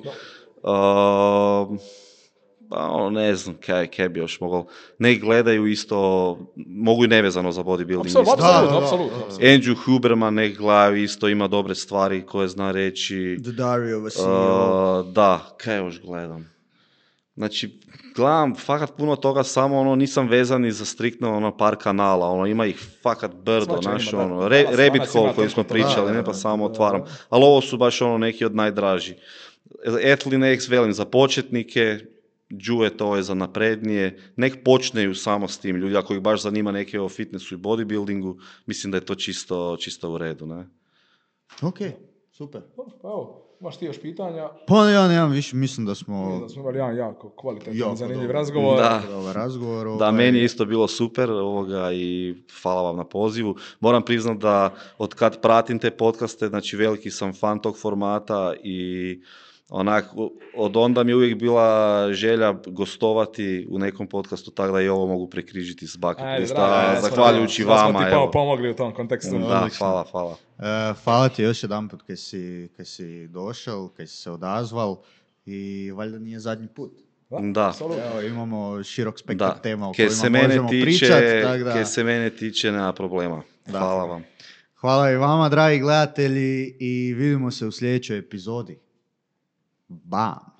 Ne znam kaj bi još mogao. Ne gledaju isto, mogu i nevezano za bodybuilding. Apsolutno. Andrew Huberman ne gledaju isto, ima dobre stvari koje zna reći. The Diary of a CEO. Da, kaj još gledam? Znači, gledam fakat puno toga, samo nisam vezan i za striktno par kanala, ima ih fakat brdo, rabbit hole koji smo pričali, ne pa samo otvaram, ali ovo su baš neki od najdraži. Atlin X, velim, za početnike, Jewett, to je za naprednije, nek počneju samo s tim, ljudi, ako ih baš zanima neke o fitnessu i bodybuildingu, mislim da je to čisto u redu, ne? Ok, super. Evo. Imaš ti još pitanja? Pa ja nemam više, mislim da smo imali jedan jako kvalitetan, zanimljiv razgovor. Da, meni je isto bilo super i hvala vam na pozivu. Moram priznat da od kad pratim te podcaste, znači veliki sam fan tog formata i od onda mi je uvijek bila želja gostovati u nekom podcastu, tako da i ovo mogu prekrižiti s bucket lista, zahvaljujući vama. Da smo ti pomogli u tom kontekstu. Da, hvala. Hvala ti još jedan put kad si došao, kad si se odazval i valjda nije zadnji put. Da. Evo, imamo širok spektar tema o kojima možemo pričati. Kaj se mene tiče, nema problema. Hvala vam. Hvala i vama, dragi gledatelji, i vidimo se u sljedećoj epizodi. Bam!